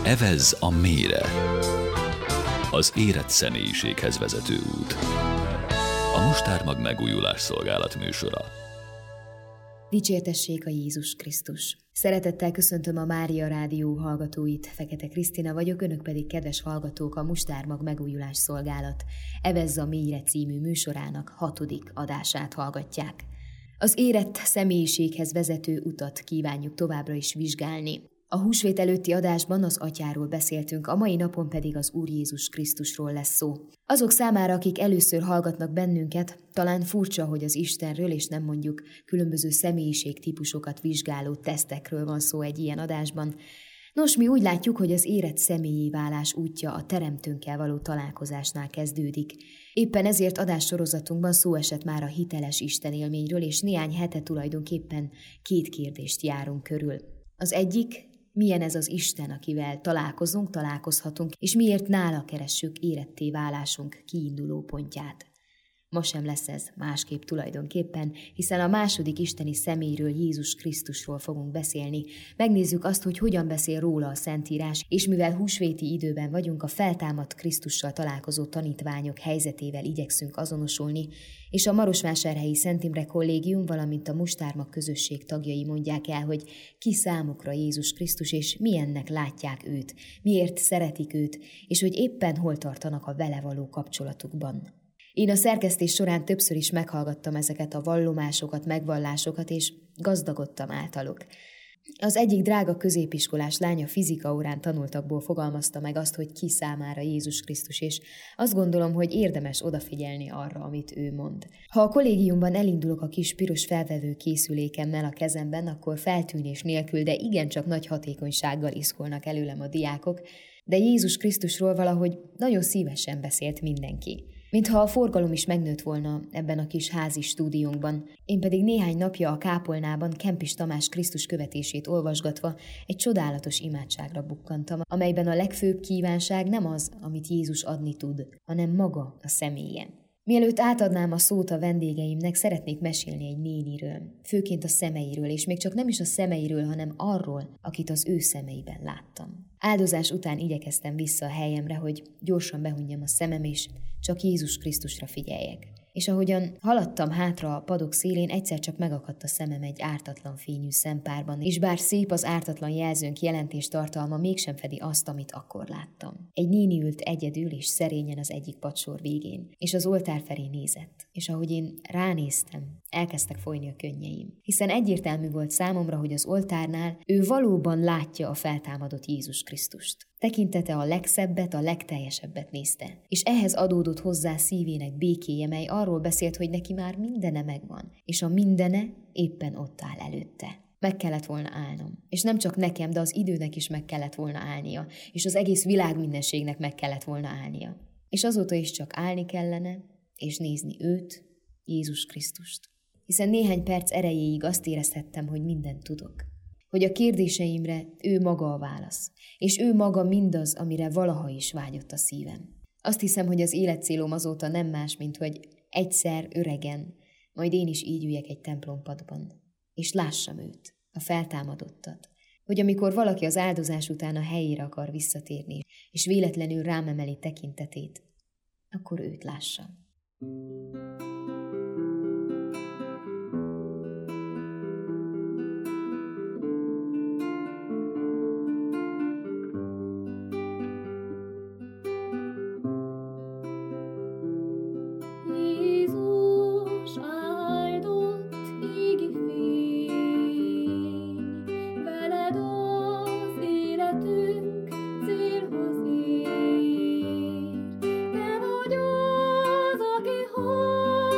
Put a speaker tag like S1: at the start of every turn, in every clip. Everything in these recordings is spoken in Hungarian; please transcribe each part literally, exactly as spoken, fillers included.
S1: Evezz a mélyre. Az érett személyiséghez vezető út. A Mustármag megújulás szolgálat műsora.
S2: Dicsértessék a Jézus Krisztus! Szeretettel köszöntöm a Mária Rádió hallgatóit, Fekete Krisztina vagyok, önök pedig, kedves hallgatók, a Mustármag megújulás szolgálat Evezz a mélyre című műsorának hatodik adását hallgatják. Az érett személyiséghez vezető utat kívánjuk továbbra is vizsgálni. A húsvét előtti adásban az Atyáról beszéltünk, a mai napon pedig az Úr Jézus Krisztusról lesz szó. Azok számára, akik először hallgatnak bennünket, talán furcsa, hogy az Istenről és nem mondjuk különböző személyiségtípusokat vizsgáló tesztekről van szó egy ilyen adásban. Nos, mi úgy látjuk, hogy az érett személlyé válás útja a Teremtőnkkel való találkozásnál kezdődik. Éppen ezért adássorozatunkban szó esett már a hiteles Isten élményről, és néhány hete tulajdonképpen két kérdést járunk körül. Az egyik: milyen ez az Isten, akivel találkozunk, találkozhatunk, és miért nála keressük éretté válásunk kiinduló pontját? Ma sem lesz ez másképp tulajdonképpen, hiszen a második isteni személyről, Jézus Krisztusról fogunk beszélni. Megnézzük azt, hogy hogyan beszél róla a Szentírás, és mivel húsvéti időben vagyunk, a feltámadt Krisztussal találkozó tanítványok helyzetével igyekszünk azonosulni, és a Marosvásárhelyi Szent Imre Kollégium, valamint a Mustármag közösség tagjai mondják el, hogy ki számukra Jézus Krisztus, és milyennek látják őt, miért szeretik őt, és hogy éppen hol tartanak a vele való kapcsolatukban. Én a szerkesztés során többször is meghallgattam ezeket a vallomásokat, megvallásokat, és gazdagodtam általuk. Az egyik drága középiskolás lánya fizika órán tanultakból fogalmazta meg azt, hogy ki számára Jézus Krisztus, és azt gondolom, hogy érdemes odafigyelni arra, amit ő mond. Ha a kollégiumban elindulok a kis piros felvevő készülékemmel a kezemben, akkor feltűnés nélkül, de igencsak nagy hatékonysággal iszkolnak előlem a diákok, de Jézus Krisztusról valahogy nagyon szívesen beszélt mindenki. Mintha a forgalom is megnőtt volna ebben a kis házi stúdiónkban. Én pedig néhány napja a kápolnában Kempis Tamás Krisztus követését olvasgatva egy csodálatos imádságra bukkantam, amelyben a legfőbb kívánság nem az, amit Jézus adni tud, hanem maga a személye. Mielőtt átadnám a szót a vendégeimnek, szeretnék mesélni egy néniről, főként a szemeiről, és még csak nem is a szemeiről, hanem arról, akit az ő szemeiben láttam. Áldozás után igyekeztem vissza a helyemre, hogy gyorsan behunjam a szemem, és csak Jézus Krisztusra figyeljek. És ahogyan haladtam hátra a padok szélén, egyszer csak megakadt a szemem egy ártatlan fényű szempárban, és bár szép az ártatlan jelzőnk jelentés tartalma, mégsem fedi azt, amit akkor láttam. Egy néni ült egyedül és szerényen az egyik padsor végén, és az oltár felé nézett, és ahogy én ránéztem, elkezdtek folyni a könnyeim. Hiszen egyértelmű volt számomra, hogy az oltárnál ő valóban látja a feltámadott Jézus Krisztust. Tekintete a legszebbet, a legteljesebbet nézte, és ehhez adódott hozzá szívének békéje, mely arról beszélt, hogy neki már mindene megvan, és a mindene éppen ott áll előtte. Meg kellett volna állnom, és nem csak nekem, de az időnek is meg kellett volna állnia, és az egész világ mindenségnek meg kellett volna állnia. És azóta is csak állni kellene, és nézni őt, Jézus Krisztust. Hiszen néhány perc erejéig azt érezhettem, hogy mindent tudok. Hogy a kérdéseimre ő maga a válasz, és ő maga mindaz, amire valaha is vágyott a szívem. Azt hiszem, hogy az életcélom azóta nem más, mint hogy egyszer öregen, majd én is így üljek egy templompadban, és lássam őt, a feltámadottat, hogy amikor valaki az áldozás után a helyére akar visszatérni, és véletlenül rám emeli tekintetét, akkor őt lássam.
S3: Te vagy az, aki hoz.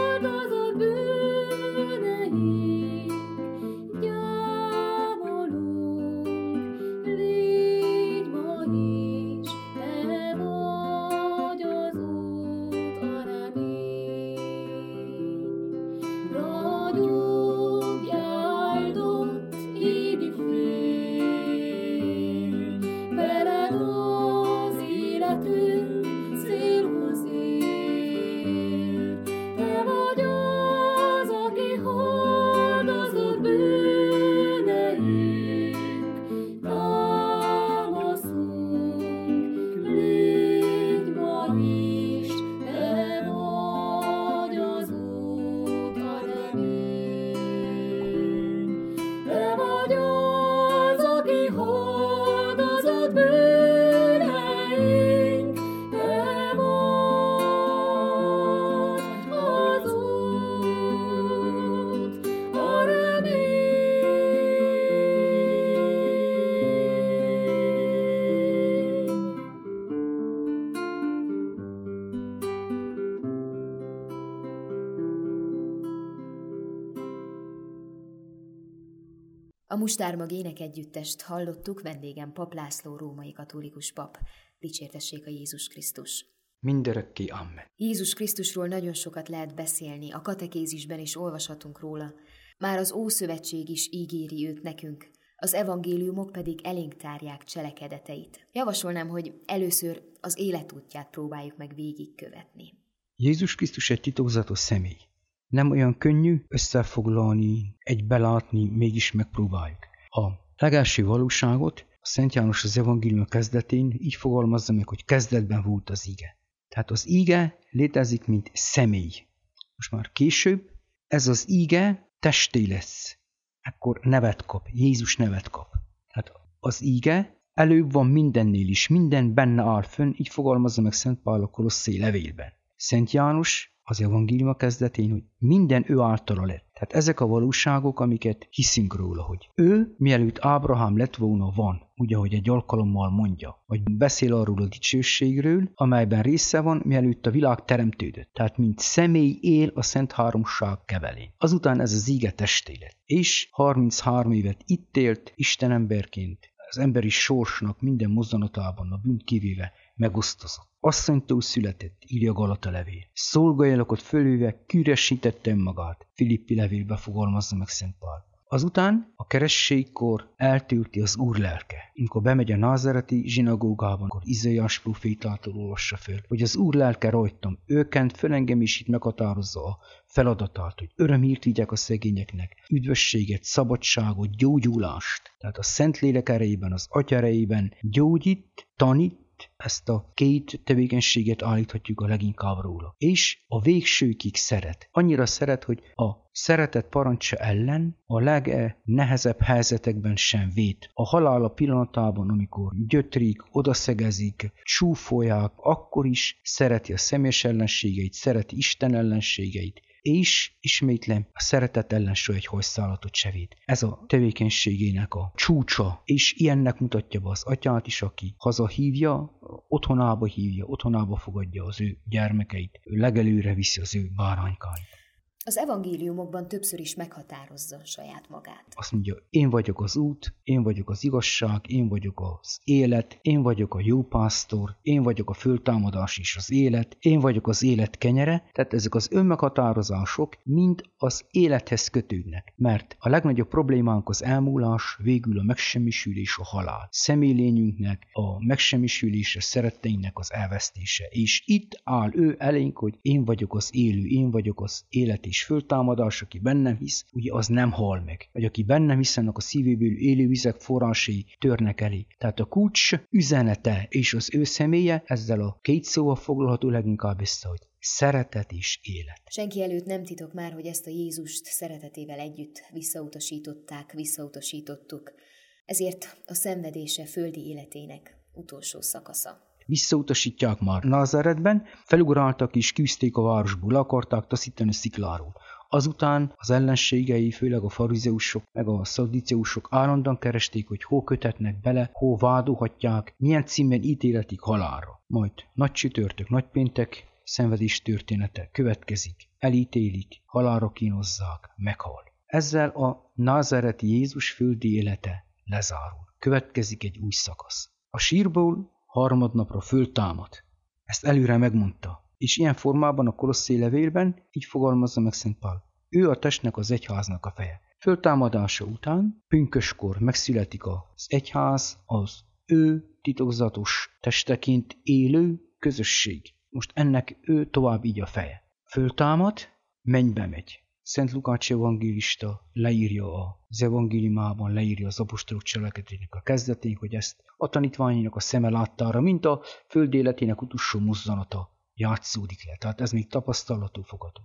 S2: A Mustármag énekegyüttest hallottuk, vendégem Pap László római katolikus pap. Dicsértessék a Jézus Krisztus!
S3: Mindörökké amen.
S2: Jézus Krisztusról nagyon sokat lehet beszélni, a katekézisben is olvashatunk róla. Már az Ószövetség is ígéri őt nekünk, az evangéliumok pedig elénk tárják cselekedeteit. Javasolnám, hogy először az életútját próbáljuk meg végigkövetni.
S3: Jézus Krisztus egy titokzatos személy. Nem olyan könnyű összefoglalni, egybelátni, mégis megpróbáljuk. A legelső valóságot a Szent János az evangélium kezdetén így fogalmazza meg, hogy kezdetben volt az ige. Tehát az ige létezik, mint személy. Most már később ez az ige testé lesz. Akkor nevet kap, Jézus nevet kap. Tehát az ige előbb van mindennél is, minden benne áll fönn, így fogalmazza meg Szent Pál a Kolosszai levélben. Szent János az evangélium kezdetén, hogy minden ő általa lett. Tehát ezek a valóságok, amiket hiszünk róla, hogy ő, mielőtt Ábrahám lett volna, van, ugye, hogy egy alkalommal mondja, vagy beszél arról a dicsőségről, amelyben része van, mielőtt a világ teremtődött. Tehát mint személy él a Szent Háromság kevelén. Azután ez az ige testé lett. És harminchárom évet itt élt Isten emberként, az emberi sorsnak minden mozzanatában, a bűnt kivéve megosztozott. Asszonytól született, írja Galata levél. Szolgajelokot fölőve küresítette önmagát. Filippi levélbe fogalmazza meg Szent Pál. Azután a kerességkor eltűrti az Úr lelke. Amikor bemegy a názáreti zsinagógában, akkor Izaiás profétától olvassa föl, hogy az Úr lelke rajtam, őkent föl engem is itt meghatározza a feladatát, hogy örömhírt vigyek a szegényeknek, üdvösséget, szabadságot, gyógyulást. Tehát a Szentlélek erejében, az Atya erejében gyógyít, tanít, ezt a két tevékenységet állíthatjuk a leginkább róla. És a végsőkig szeret. Annyira szeret, hogy a szeretet parancsa ellen a legnehezebb helyzetekben sem véd. A halála pillanatában, amikor gyötrik, odaszegezik, csúfolják, akkor is szereti a személyes ellenségeit, szereti Isten ellenségeit, és ismétlem, a szeretet ellen soha egy hajszálatot se véd. Ez a tevékenységének a csúcsa, és ilyennek mutatja be az atyát is, aki hazahívja, otthonába hívja, otthonába fogadja az ő gyermekeit, legelőre viszi az ő báránykáit.
S2: Az evangéliumokban többször is meghatározza saját magát.
S3: Azt mondja, én vagyok az út, én vagyok az igazság, én vagyok az élet, én vagyok a jó pásztor, én vagyok a föltámadás és az élet, én vagyok az élet kenyere, tehát ezek az önmeghatározások mind az élethez kötődnek, mert a legnagyobb problémánk az elmúlás, végül a megsemmisülés, a halál. Személylényünknek a megsemmisülése, szeretteinknek az elvesztése. És itt áll ő elénk, hogy én vagyok az élő, én vagyok az élet és föltámadás, aki bennem hisz, ugye az nem hal meg. Vagy aki bennem hisz, annak a szívéből élő vizek forrásai törnek elé. Tehát a kulcs üzenete és az ő személye ezzel a két szóval foglalható leginkább össze, hogy szeretet és élet.
S2: Senki előtt nem titok már, hogy ezt a Jézust szeretetével együtt visszautasították, visszautasítottuk. Ezért a szenvedése földi életének utolsó szakasza.
S3: Visszautasítják már Názáretben, felugráltak és küzdték a városból, le akarták taszítani a szikláról. Azután az ellenségei, főleg a farizeusok, meg a szadduceusok állandóan keresték, hogy hol kötetnek bele, hol vádolhatják, milyen címen ítéletik halálra. Majd nagy csütörtök, nagy péntek, szenvedés története következik, elítélik, halálra kínozzák, meghal. Ezzel a názáreti Jézus földi élete lezárul. Következik egy új szakasz. A sírból harmadnapra föltámad. Ezt előre megmondta. És ilyen formában a Kolosszai levélben így fogalmazza meg Szent Pál. Ő a testnek, az egyháznak a feje. Föltámadása után pünköskor megszületik az egyház, az ő titokzatos testeként élő közösség. Most ennek ő tovább így a feje. Föltámad, mennybe megy. Szent Lukács evangélista leírja az evangéliumában, leírja az apostolok cselekedetének a kezdetén, hogy ezt a tanítványainak a szeme láttára, mint a föld életének utolsó mozzanata játszódik le. Tehát ez még tapasztalatú fogadó.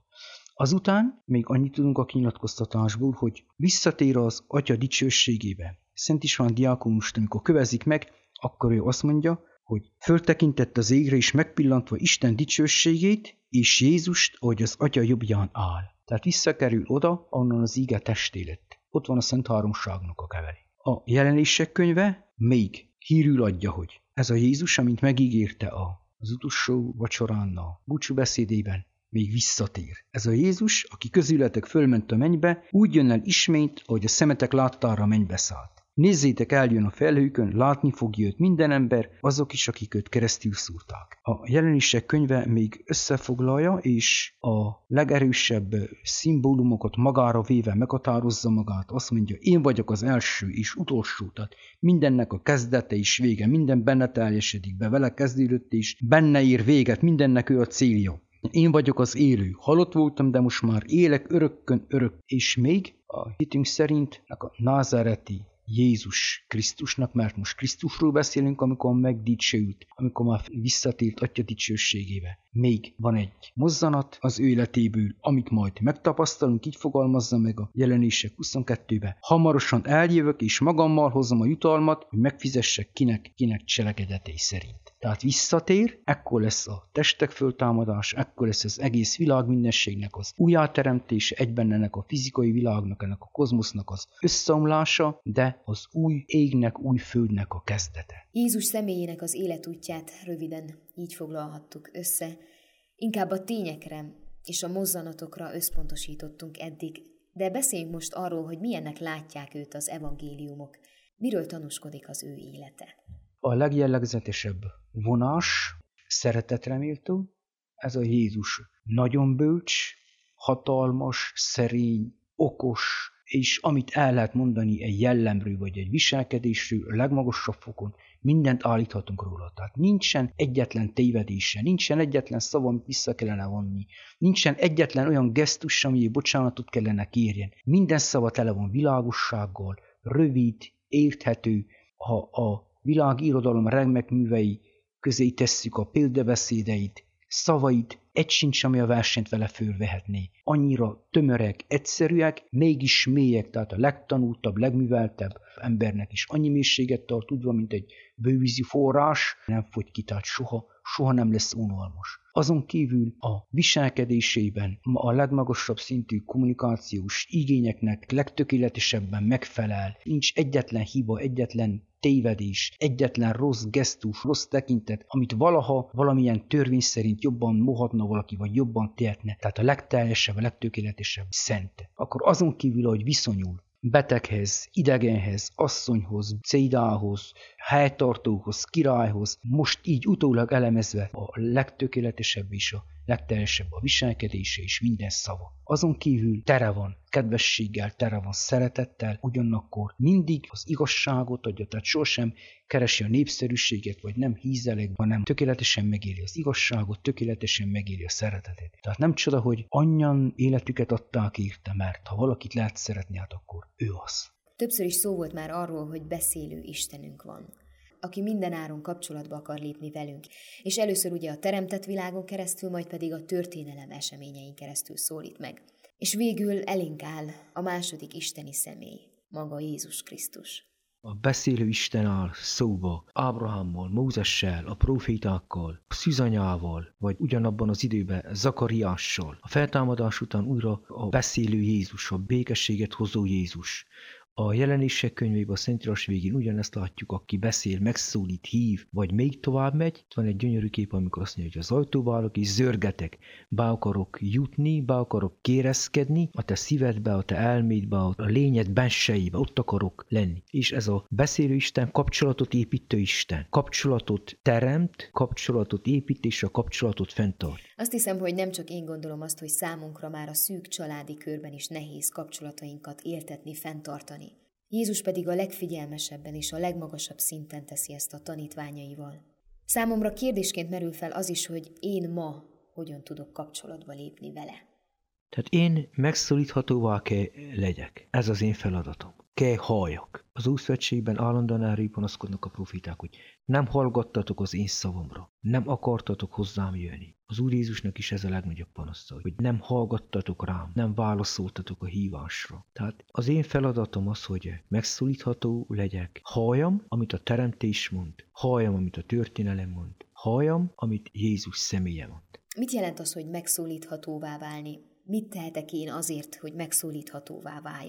S3: Azután még annyit tudunk a kinyilatkoztatásból, hogy visszatér az Atya dicsőségébe. Szent István diákonust, amikor kövezik meg, akkor ő azt mondja, hogy föltekintett az égre is megpillantva Isten dicsőségét, és Jézust, ahogy az Atya jobbján áll. Tehát visszakerül oda, ahonnan az íge testé lett. Ott van a Szent Háromságnak a keveli. A Jelenések könyve még hírül adja, hogy ez a Jézus, amint megígérte az utolsó vacsorán, a búcsúbeszédében, még visszatér. Ez a Jézus, aki közületek fölment a mennybe, úgy jön el ismét, ahogy a szemetek láttára a mennybe szállt. Nézzétek, eljön a felhőkön, látni fogja őt minden ember, azok is, akik őt keresztül szúrták. A Jelenések könyve még összefoglalja, és a legerősebb szimbólumokat magára véve meghatározza magát. Azt mondja, én vagyok az első és utolsó, tehát mindennek a kezdete és vége, minden benne teljesedik be, vele kezdődött és benne ér véget, mindennek ő a célja. Én vagyok az élő, halott voltam, de most már élek örökkön örök. És még a hitünk szerint a názáreti Jézus Krisztusnak, mert most Krisztusról beszélünk, amikor megdicsőült, amikor már visszatért Atya dicsőségébe. Még van egy mozzanat az ő életéből, amit majd megtapasztalunk, így fogalmazza meg a Jelenések huszonkettőben. Hamarosan eljövök, és magammal hozom a jutalmat, hogy megfizessek kinek, kinek cselekedetei szerint. Tehát visszatér, ekkor lesz a testek föltámadás, ekkor lesz az egész világ mindenségnek az újjáteremtése, egyben ennek a fizikai világnak, ennek a kozmosznak az összeomlása, de az új égnek, új földnek a kezdete.
S2: Jézus személyének az életútját röviden így foglalhattuk össze. Inkább a tényekre és a mozzanatokra összpontosítottunk eddig, de beszéljünk most arról, hogy milyennek látják őt az evangéliumok. Miről tanúskodik az ő élete?
S3: A legjellegzetesebb vonás, szeretetre méltó, ez a Jézus nagyon bölcs, hatalmas, szerény, okos, és amit el lehet mondani egy jellemről vagy egy viselkedésről, a legmagasabb fokon, mindent állíthatunk róla. Tehát nincsen egyetlen tévedése, nincsen egyetlen szava, amit vissza kellene vonni, nincsen egyetlen olyan gesztus, ami bocsánatot kellene kérjen. Minden szava tele van világossággal, rövid, érthető, ha a világirodalom remek művei közé tesszük a példabeszédeit, szavait, egy sincs, ami a versenyt vele fölvehetné. Annyira tömörek, egyszerűek, mégis mélyek, tehát a legtanultabb, legműveltebb embernek is annyi mélységet tart, tudva, mint egy bővízi forrás, nem fogy ki, tehát soha, soha nem lesz unalmas. Azon kívül a viselkedésében a legmagasabb szintű kommunikációs igényeknek legtökéletesebben megfelel. Nincs egyetlen hiba, egyetlen tévedés, egyetlen rossz gesztus, rossz tekintet, amit valaha valamilyen törvény szerint jobban mohatna valaki, vagy jobban tehetne. Tehát a legteljesebb, a legtökéletesebb szent. Akkor azon kívül, hogy viszonyul beteghez, idegenhez, asszonyhoz, cédához, helytartóhoz, királyhoz, most így utólag elemezve a legtökéletesebb és a legteljesebb a viselkedése és minden szava. Azon kívül tere van kedvességgel, tere van szeretettel, ugyanakkor mindig az igazságot adja, tehát sosem keresi a népszerűséget, vagy nem hízeleg, hanem tökéletesen megéli az igazságot, tökéletesen megéli a szeretetet. Tehát nem csoda, hogy annyian életüket adták érte, mert ha valakit lehet szeretni, hát akkor ő az.
S2: Többször is szó volt már arról, hogy beszélő Istenünk van, aki mindenáron kapcsolatba akar lépni velünk, és először ugye a teremtett világon keresztül, majd pedig a történelem eseményein keresztül szólít meg. És végül elénk áll a második isteni személy, maga Jézus Krisztus.
S3: A beszélő Isten áll szóba Ábrahámmal, Mózessel, a profétákkal, Szűzanyával, vagy ugyanabban az időben Zakariással. A feltámadás után újra a beszélő Jézus, a békességet hozó Jézus. A Jelenések könyvében a Szentírás végén ugyanezt látjuk, aki beszél, megszólít, hív, vagy még tovább megy. Itt van egy gyönyörű kép, amikor azt mondja, hogy az ajtóba állok és zörgetek. Be akarok jutni, be akarok kérezkedni, a te szívedbe, a te elmédbe, a lényed bensejébe, ott akarok lenni. És ez a beszélő Isten kapcsolatot építő Isten. Kapcsolatot teremt, kapcsolatot épít és a kapcsolatot fenntart.
S2: Azt hiszem, hogy nem csak én gondolom azt, hogy számunkra már a szűk családi körben is nehéz kapcsolatainkat éltetni, fenntartani. Jézus pedig a legfigyelmesebben és a legmagasabb szinten teszi ezt a tanítványaival. Számomra kérdésként merül fel az is, hogy én ma hogyan tudok kapcsolatba lépni vele.
S3: Tehát én megszólíthatóvá kell legyek. Ez az én feladatom. Kell halljak. Az Ószövetségben állandóan erről panaszkodnak a proféták, hogy nem hallgattatok az én szavamra, nem akartatok hozzám jönni. Az Úr Jézusnak is ez a legnagyobb panasza, hogy nem hallgattatok rám, nem válaszoltatok a hívásra. Tehát az én feladatom az, hogy megszólítható legyek. Halljam, amit a teremtés mond, halljam, amit a történelem mond, halljam, amit Jézus személye mond.
S2: Mit jelent az, hogy megszólíthatóvá válni? Mit tehetek én azért, hogy megszólíthatóvá váljak?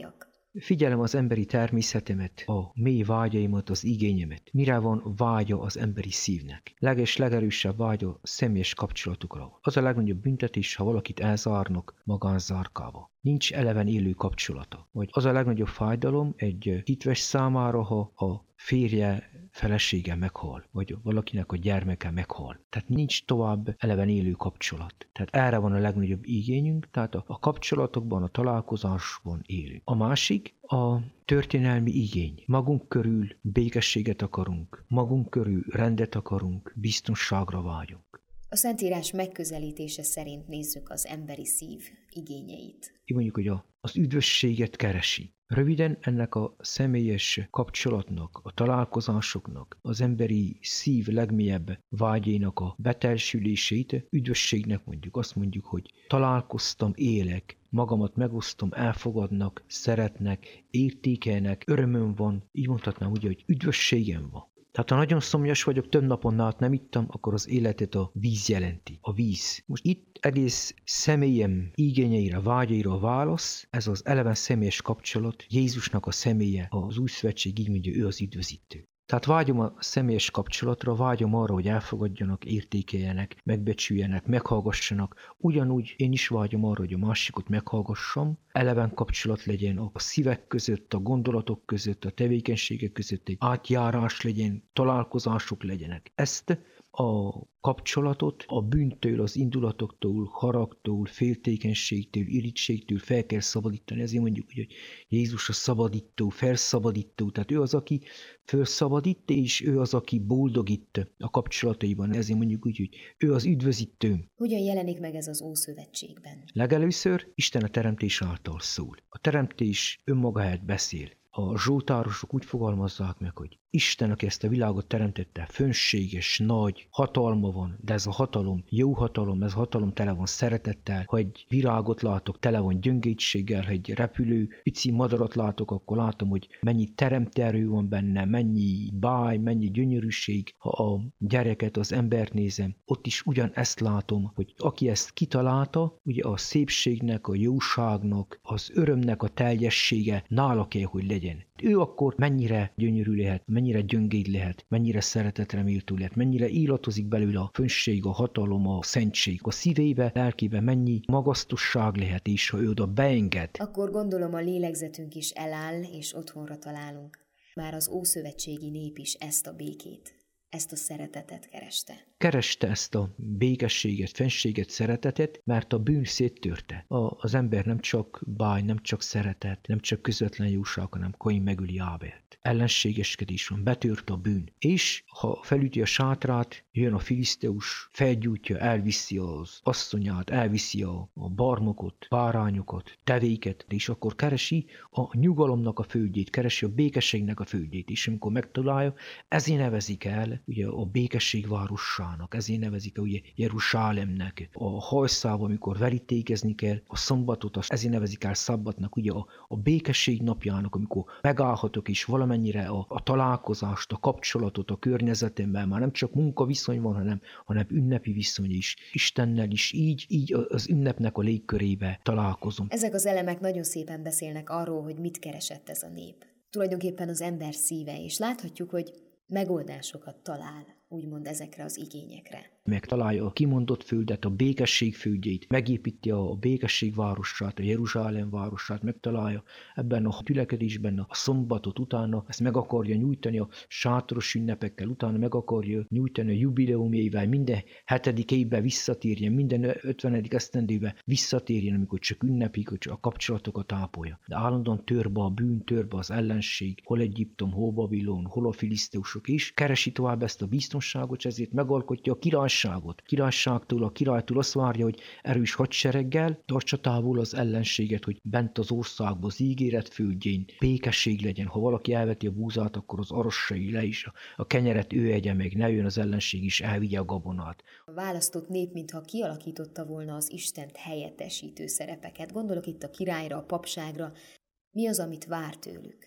S4: Figyelem az emberi természetemet, a mély vágyaimat, az igényemet. Mire van vágya az emberi szívnek? Leges, legerősebb vágya a személyes kapcsolatokra. Az a legnagyobb büntetés, ha valakit elzárnak magánzárkába. Nincs eleven élő kapcsolata. Vagy az a legnagyobb fájdalom egy hitves számára, ha a férje, felesége meghal, vagy valakinek a gyermeke meghal. Tehát nincs tovább eleven élő kapcsolat. Tehát erre van a legnagyobb igényünk, tehát a, a kapcsolatokban, a találkozásban élünk. A másik a történelmi igény. Magunk körül békességet akarunk, magunk körül rendet akarunk, biztonságra vágyunk.
S2: A Szentírás megközelítése szerint nézzük az emberi szív igényeit.
S4: Így mondjuk, hogy a, az üdvösséget keresi. Röviden ennek a személyes kapcsolatnak, a találkozásoknak, az emberi szív legmélyebb vágyénak a betelsülését üdvösségnek mondjuk. Azt mondjuk, hogy találkoztam, élek, magamat megosztom, elfogadnak, szeretnek, értékelnek, örömöm van, így mondhatnám ugye, hogy üdvösségem van. Tehát ha nagyon szomjas vagyok, több napon át nem ittam, akkor az életet a víz jelenti. A víz. Most itt egész személyem igényeire, vágyaira a válasz, ez az eleven személyes kapcsolat, Jézusnak a személye, az új szövetség így mondja, ő az üdvözítő. Tehát vágyom a személyes kapcsolatra, vágyom arra, hogy elfogadjanak, értékeljenek, megbecsüljenek, meghallgassanak. Ugyanúgy én is vágyom arra, hogy a másikot meghallgassam, eleven kapcsolat legyen a szívek között, a gondolatok között, a tevékenységek között, egy átjárás legyen, találkozások legyenek. Ezt a kapcsolatot a bűntől, az indulatoktól, haragtól, féltékenységtől, irítségtől fel kell szabadítani. Ezért mondjuk, hogy Jézus a szabadító, felszabadító, tehát ő az, aki felszabadít, és ő az, aki boldogít a kapcsolataiban. Ezért mondjuk úgy, hogy ő az üdvözítő.
S2: Hogyan jelenik meg ez az Ószövetségben?
S4: Legelőször Isten a teremtés által szól. A teremtés önmaga helyett beszél. A zsoltárosok úgy fogalmazzák meg, hogy Isten, aki ezt a világot teremtette, fönséges, nagy, hatalma van, de ez a hatalom jó hatalom, ez a hatalom tele van szeretettel. Ha egy virágot látok, tele van gyöngétséggel, ha egy repülő, pici madarat látok, akkor látom, hogy mennyi teremterő van benne, mennyi báj, mennyi gyönyörűség. Ha a gyereket, az embert nézem, ott is ugyanezt látom, hogy aki ezt kitalálta, ugye a szépségnek, a jóságnak, az örömnek a teljessége nála kell, hogy legyen. Ő akkor mennyire gyönyörű lehet, mennyire gyöngéd lehet, mennyire szeretetre méltó lehet, mennyire illatozik belőle a fönnség, a hatalom, a szentség. A szívébe, lelkébe mennyi magasztosság lehet, és ha ő oda beenged.
S2: Akkor gondolom a lélegzetünk is eláll, és otthonra találunk. Már az ószövetségi nép is ezt a békét, ezt a szeretetet kereste.
S4: Kereste ezt a békességet, fennséget, szeretetet, mert a bűn széttörte. A, az ember nem csak báj, nem csak szeretet, nem csak közvetlen jóság, hanem Kain megöli Ábelt. Ellenségeskedés van, betört a bűn. És ha felüti a sátrát, jön a filiszteus, felgyújtja, elviszi az asszonyát, elviszi a, a barmokot, bárányokat, tevéket, és akkor keresi a nyugalomnak a földjét, keresi a békességnek a földjét, és amikor megtalálja, ezért nevezik el ugye a békesség városának, ezért nevezik el ugye Jeruzsálemnek. A hajszában, amikor verítékezni kell, a szombatot, ezért nevezik el szabbatnak, ugye a, a békesség napjának, amikor megállhatok és valamennyire a, a találkozást, a kapcsolatot a környezetemben, már nem csak munkaviszony van, hanem, hanem ünnepi viszony is. Istennel is így, így az ünnepnek a légkörébe találkozom.
S2: Ezek az elemek nagyon szépen beszélnek arról, hogy mit keresett ez a nép. Tulajdonképpen az ember szíve, és láthatjuk, hogy megoldásokat talál, úgymond ezekre az igényekre.
S4: Megtalálja a kimondott földet, a békesség földjét, megépíti a békesség városát, a Jeruzsálem városát, megtalálja ebben a tülekedésben a szombatot, utána ezt meg akarja nyújtani a sátoros ünnepekkel, utána meg akarja nyújtani a jubileumjaival, minden hetedik évben visszatérjen, minden ötvenedik esztendőben visszatérjen, amikor csak ünnepik, hogy csak a kapcsolatokat ápolja. De állandóan törbe a bűn, törbe az ellenség, hol Egyiptom, hol Babilon, hol a filiszteusok is, keresi tovább ezt a biztonságot, ezért megalkotja a királyságot. Királyságtól, a királytól azt várja, hogy erős hadsereggel tartsa távol az ellenséget, hogy bent az országban, az ígéret földjén békesség legyen. Ha valaki elveti a búzát, akkor az arossai le is, a kenyeret ő egye meg, ne jön az ellenség is, elvigye a gabonát.
S2: A választott nép, mintha kialakította volna az Istent helyettesítő szerepeket. Gondolok itt a királyra, a papságra. Mi az, amit vár tőlük?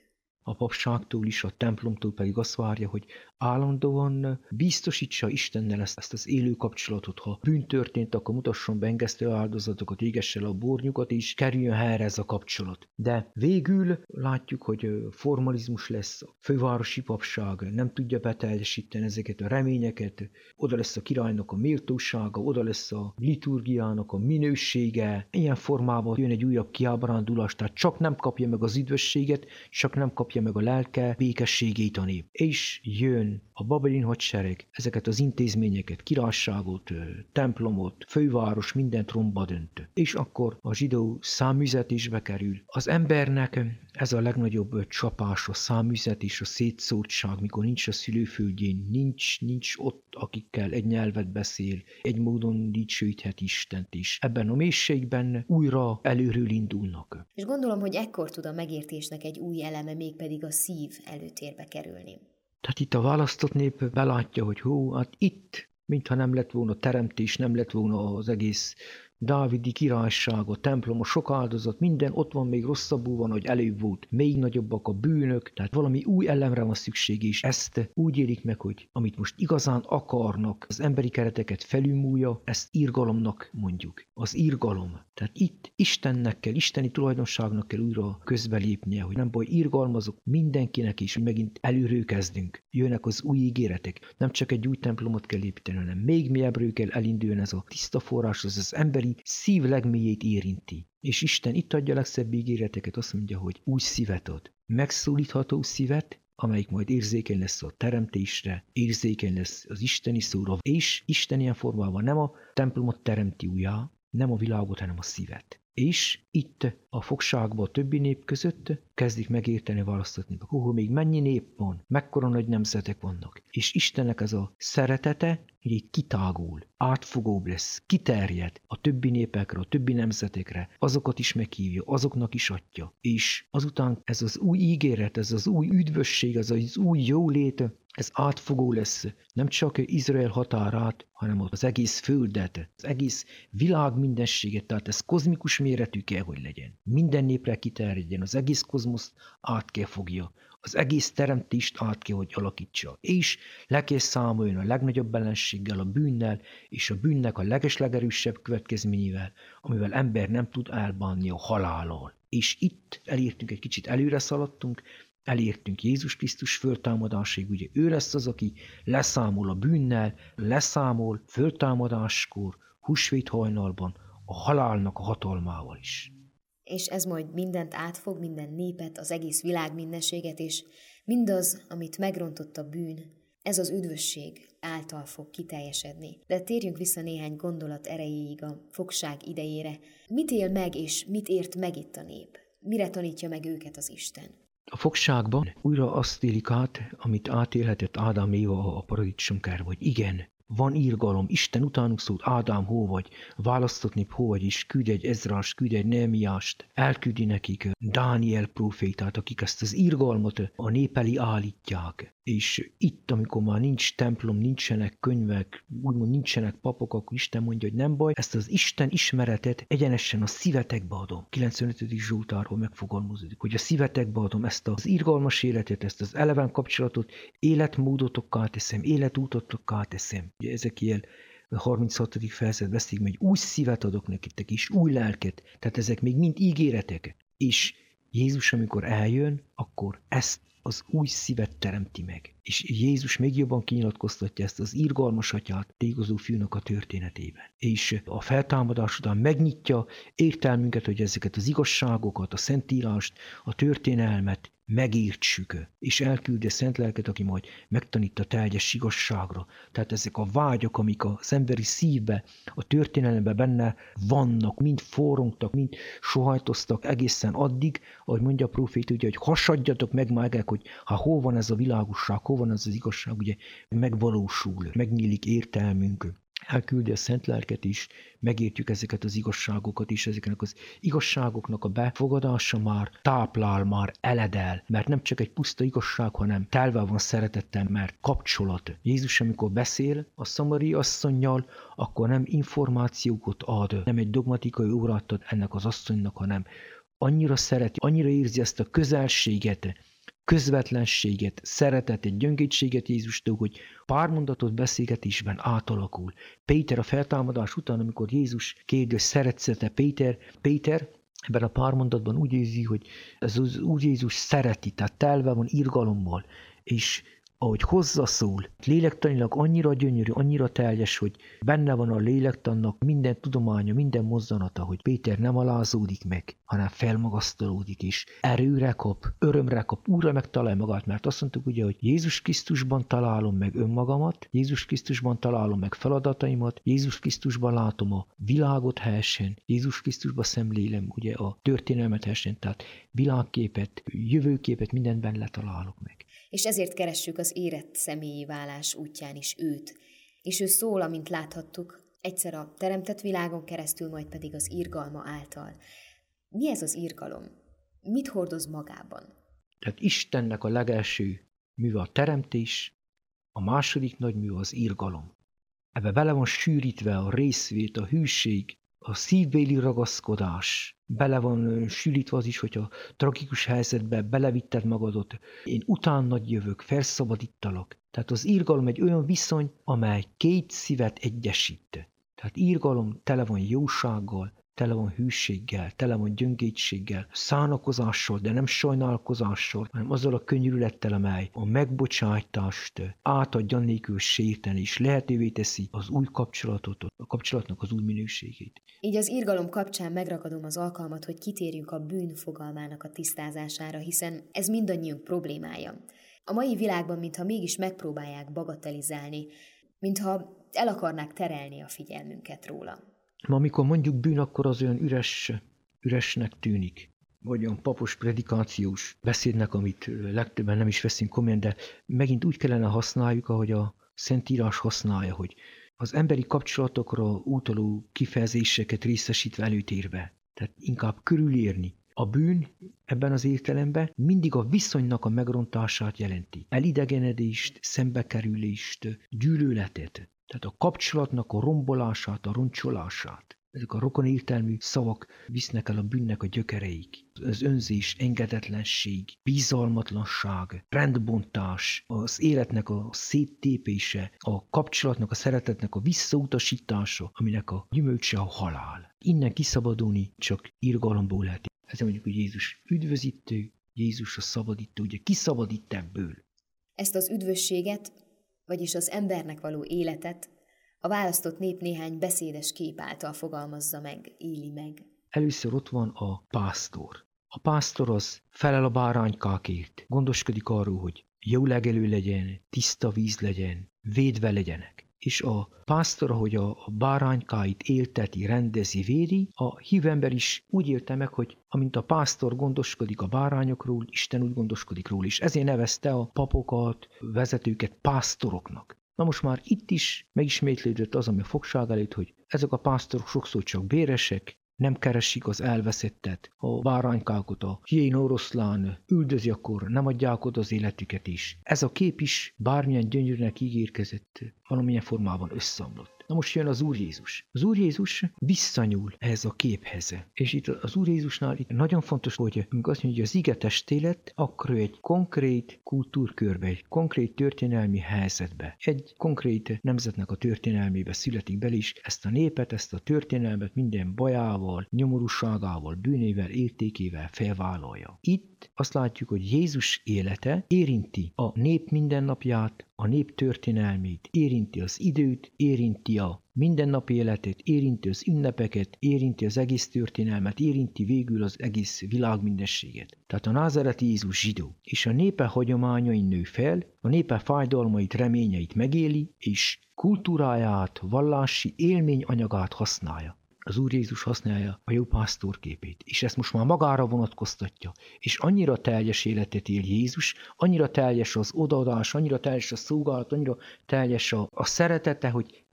S4: a papságtól is, a templomtól pedig azt várja, hogy állandóan biztosítsa Istennel ezt, ezt az élő kapcsolatot. Ha bűn történt, akkor mutasson be engesztelő áldozatokat, égesse le a bornyukat, és kerüljön helyre ez a kapcsolat. De végül látjuk, hogy formalizmus lesz, a fővárosi papság nem tudja beteljesíteni ezeket a reményeket, oda lesz a királynak a méltósága, oda lesz a liturgiának a minősége, ilyen formában jön egy újabb kiábrándulás, tehát csak nem kapja meg az üdvösséget, csak nem kapja meg a lelke békességét a nép. És jön a babiloni hadsereg ezeket az intézményeket, királyságot, templomot, főváros, mindent romba dönt. És akkor a zsidó száműzetésbe kerül. Az embernek ez a legnagyobb csapás, a száműzetés, a szétszórtság, mikor nincs a szülőföldjén, nincs, nincs ott, akikkel egy nyelvet beszél, egy módon dicsőíthet Istent is. Ebben a mélységben újra előről indulnak.
S2: És gondolom, hogy ekkor tud a megértésnek egy új eleme, mégpedig a szív előtérbe kerülni.
S4: Tehát itt a választott nép belátja, hogy hú, hát itt, mintha nem lett volna teremtés, nem lett volna az egész dávidi királyság, a templom, a sok áldozat, minden ott van, még rosszabbul van, hogy előbb volt. Még nagyobbak a bűnök, tehát valami új elemre van szükség, és ezt úgy élik meg, hogy amit most igazán akarnak, az emberi kereteket felülmúlja, ezt irgalomnak mondjuk. Az irgalom. Tehát itt Istennek kell, isteni tulajdonságnak kell újra közbelépnie, hogy nem baj, irgalmazok mindenkinek is, hogy megint előről kezdünk. Jönnek az új ígéretek. Nem csak egy új templomot kell építeni, hanem még mélyebbre kell elindulni ez a tiszta forrás, az az emberi szív legmélyét érinti. És Isten itt adja a legszebb ígéreteket, azt mondja, hogy új szívet ad. Megszólítható szívet, amelyik majd érzékeny lesz a teremtésre, érzékeny lesz az isteni szóra, és Isten ilyen formában nem a templomot teremti újjá, nem a világot, hanem a szívet. És itt a fogságban a többi nép között kezdik megérteni a választott népek. Hú, még mennyi nép van, mekkora nagy nemzetek vannak. És Istennek ez a szeretete, hogy így kitágul, átfogóbb lesz, kiterjed a többi népekre, a többi nemzetekre, azokat is meghívja, azoknak is adja. És azután ez az új ígéret, ez az új üdvösség, ez az új jólét, ez átfogó lesz, nem csak Izrael határát, hanem az egész földet, az egész világ mindenséget, tehát ez kozmikus méretű kell, hogy legyen. Minden népre kiterjedjen, az egész kozmoszt át kell fogja, az egész teremtést át kell, hogy alakítsa. És le kell számoljon a legnagyobb ellenséggel, a bűnnel, és a bűnnek a legeslegerősebb következményével, amivel ember nem tud elbánni, a halállal. És itt elértünk, egy kicsit előre szaladtunk, elértünk Jézus Krisztus föltámadásig, ugye ő lesz az, aki leszámol a bűnnel, leszámol föltámadáskor, húsvét hajnalban a halálnak a hatalmával is.
S2: És ez majd mindent átfog, minden népet, az egész világ mindenséget, és mindaz, amit megrontott a bűn, ez az üdvösség által fog kiteljesedni. De térjünk vissza néhány gondolat erejéig a fogság idejére. Mit él meg, és mit ért meg itt a nép? Mire tanítja meg őket az Isten?
S4: A fogságban újra azt élik át, amit átélhetett Ádám Éva a paradicsomkár, hogy igen, van irgalom, Isten utánuk szólt, Ádám, hol vagy, választott nép, hol vagy, és küld egy Ezrást, küld egy Neemiást, elküldi nekik Dániel prófétát, akik ezt az irgalmat a nép elé állítják. És itt, amikor már nincs templom, nincsenek könyvek, úgymond nincsenek papok, akkor Isten mondja, hogy nem baj, ezt az Isten ismeretet egyenesen a szívetekbe adom. kilencvenötödik Zsoltárról megfogalmazódik, hogy a szívetekbe adom ezt az irgalmas életet, ezt az eleven kapcsolatot, életmódotokká teszem, életútotokká teszem. Ugye Ezekiel harminchatodik fejezet veszik, hogy új szívet adok nektek, és új lelket, tehát ezek még mind ígéretek. És Jézus, amikor eljön, akkor ezt az új szívet teremti meg. És Jézus még jobban kinyilatkoztatja ezt az irgalmas atyát tégozó fiúnak a történetében. És a feltámadás után megnyitja értelmünket, hogy ezeket az igazságokat, a Szentírást, a történelmet megértsük, és elküldi a Szent Lelket, aki majd megtanít a teljes igazságra. Tehát ezek a vágyak, amik az emberi szívbe, a történelemben benne vannak, mind forrongtak, mind sohajtoztak egészen addig, ahogy mondja a prófét, ugye, hogy hasadjatok meg mágák, hogy ha hol van ez a világosság, hol van ez az igazság, ugye megvalósul, megnyílik értelmünk. Elküldi a Szent Lelket is, megértjük ezeket az igazságokat is, ezeknek az igazságoknak a befogadása már táplál, már eledel, mert nem csak egy puszta igazság, hanem telve van szeretettel, mert kapcsolat. Jézus, amikor beszél a szamari asszonnyal, akkor nem információkat ad, nem egy dogmatikai órát ad ennek az asszonynak, hanem annyira szereti, annyira érzi ezt a közelséget, közvetlenséget, szeretetet, gyöngétséget Jézustól, hogy pár mondatot beszélgetésben átalakul. Péter a feltámadás után, amikor Jézus kérdő, szeretsz-e Péter, Péter ebben a pár mondatban úgy érzi, hogy ez az Úr Jézus szereti, tehát telve van irgalommal, és ahogy hozzaszól, lélektanilag annyira gyönyörű, annyira teljes, hogy benne van a lélektannak minden tudománya, minden mozzanata, hogy Péter nem alázódik meg, hanem felmagasztalódik, és erőre kap, örömre kap, újra megtalálja magát, mert azt mondtuk ugye, hogy Jézus Krisztusban találom meg önmagamat, Jézus Krisztusban találom meg feladataimat, Jézus Krisztusban látom a világot helyesen, Jézus Krisztusban szemlélem ugye a történelmet helyesen, tehát világképet, jövőképet mindenben letalálok meg.
S2: És ezért keressük az érett személyi válás útján is őt. És ő szól, amint láthattuk, egyszer a teremtett világon keresztül, majd pedig az irgalma által. Mi ez az irgalom? Mit hordoz magában?
S4: Tehát Istennek a legelső műve a teremtés, a második nagy műve az irgalom. Ebbe bele van sűrítve a részvét, a hűség, a szívbéli ragaszkodás. Bele van sűrítve az is, hogy a tragikus helyzetbe belevitted magadot. Én utánad jövök, felszabadítalak. Tehát az irgalom egy olyan viszony, amely két szívet egyesít. Tehát irgalom tele van jósággal, tele van hűséggel, tele van gyöngétséggel, szánakozással, de nem sajnálkozással, hanem azzal a könyörülettel, amely a megbocsájtást átadja nélkül sérteni, és lehetővé teszi az új kapcsolatot, a kapcsolatnak az új minőségét.
S2: Így az irgalom kapcsán megragadom az alkalmat, hogy kitérjünk a bűn fogalmának a tisztázására, hiszen ez mindannyiunk problémája. A mai világban mintha mégis megpróbálják bagatelizálni, mintha el akarnák terelni a figyelmünket róla.
S4: Amikor mondjuk bűn, akkor az olyan üres, üresnek tűnik. Vagy olyan papos predikációs beszédnek, amit legtöbben nem is veszünk komolyan, de megint úgy kellene használjuk, ahogy a Szentírás használja, hogy az emberi kapcsolatokra utaló kifejezéseket részesítve előtérbe. Tehát inkább körülírni. A bűn ebben az értelemben mindig a viszonynak a megrontását jelenti. Elidegenedést, szembekerülést, gyűlöletet. Tehát a kapcsolatnak a rombolását, a roncsolását. Ezek a rokon értelmű szavak visznek el a bűnnek a gyökereik. Az önzés, engedetlenség, bizalmatlanság, rendbontás, az életnek a széttépése, a kapcsolatnak, a szeretetnek a visszautasítása, aminek a gyümölcse a halál. Innen kiszabadulni csak irgalomból lehet. Ezért mondjuk, hogy Jézus üdvözítő, Jézus a szabadító, ugye kiszabadít ebből.
S2: Ezt az üdvösséget, vagyis az embernek való életet a választott nép néhány beszédes kép által fogalmazza meg, éli meg.
S4: Először ott van a pásztor. A pásztor az felel a báránykákért, gondoskodik arról, hogy jó legelő legyen, tiszta víz legyen, védve legyenek. És a pásztor, ahogy a báránykáit élteti, rendezi, védi, a hívember is úgy élte meg, hogy amint a pásztor gondoskodik a bárányokról, Isten úgy gondoskodik róla, és ezért nevezte a papokat, vezetőket pásztoroknak. Na most már itt is megismétlődött az, ami a fogság előtt, hogy ezek a pásztorok sokszor csak béresek, nem keresik az elveszettet, a báránykákat, a hién oroszlán üldözi, akkor nem adják oda az életüket is. Ez a kép is bármilyen gyönyörűnek ígérkezett, valamilyen formában összeomlott. Na most jön az Úr Jézus. Az Úr Jézus visszanyúl ehhez a képhez. És itt az Úr Jézusnál itt nagyon fontos, hogy amikor azt mondja, hogy az ige testé lett, akkor ő egy konkrét kultúrkörbe, egy konkrét történelmi helyzetbe, egy konkrét nemzetnek a történelmébe születik bele is, ezt a népet, ezt a történelmet minden bajával, nyomorúságával, bűnével, értékével felvállalja. Itt azt látjuk, hogy Jézus élete érinti a nép mindennapját, a nép történelmét, érinti az időt, érinti a mindennapi életet, érinti az ünnepeket, érinti az egész történelmet, érinti végül az egész világ mindességet. Tehát a názáreti Jézus zsidó, és a népe hagyományain nő fel, a népe fájdalmait, reményeit megéli, és kultúráját, vallási élményanyagát használja. Az Úr Jézus használja a jó pásztor képét, és ezt most már magára vonatkoztatja, és annyira teljes életet él Jézus, annyira teljes az odaadás, annyira teljes a szolgálat, annyira teljes a, a szeretete, hogy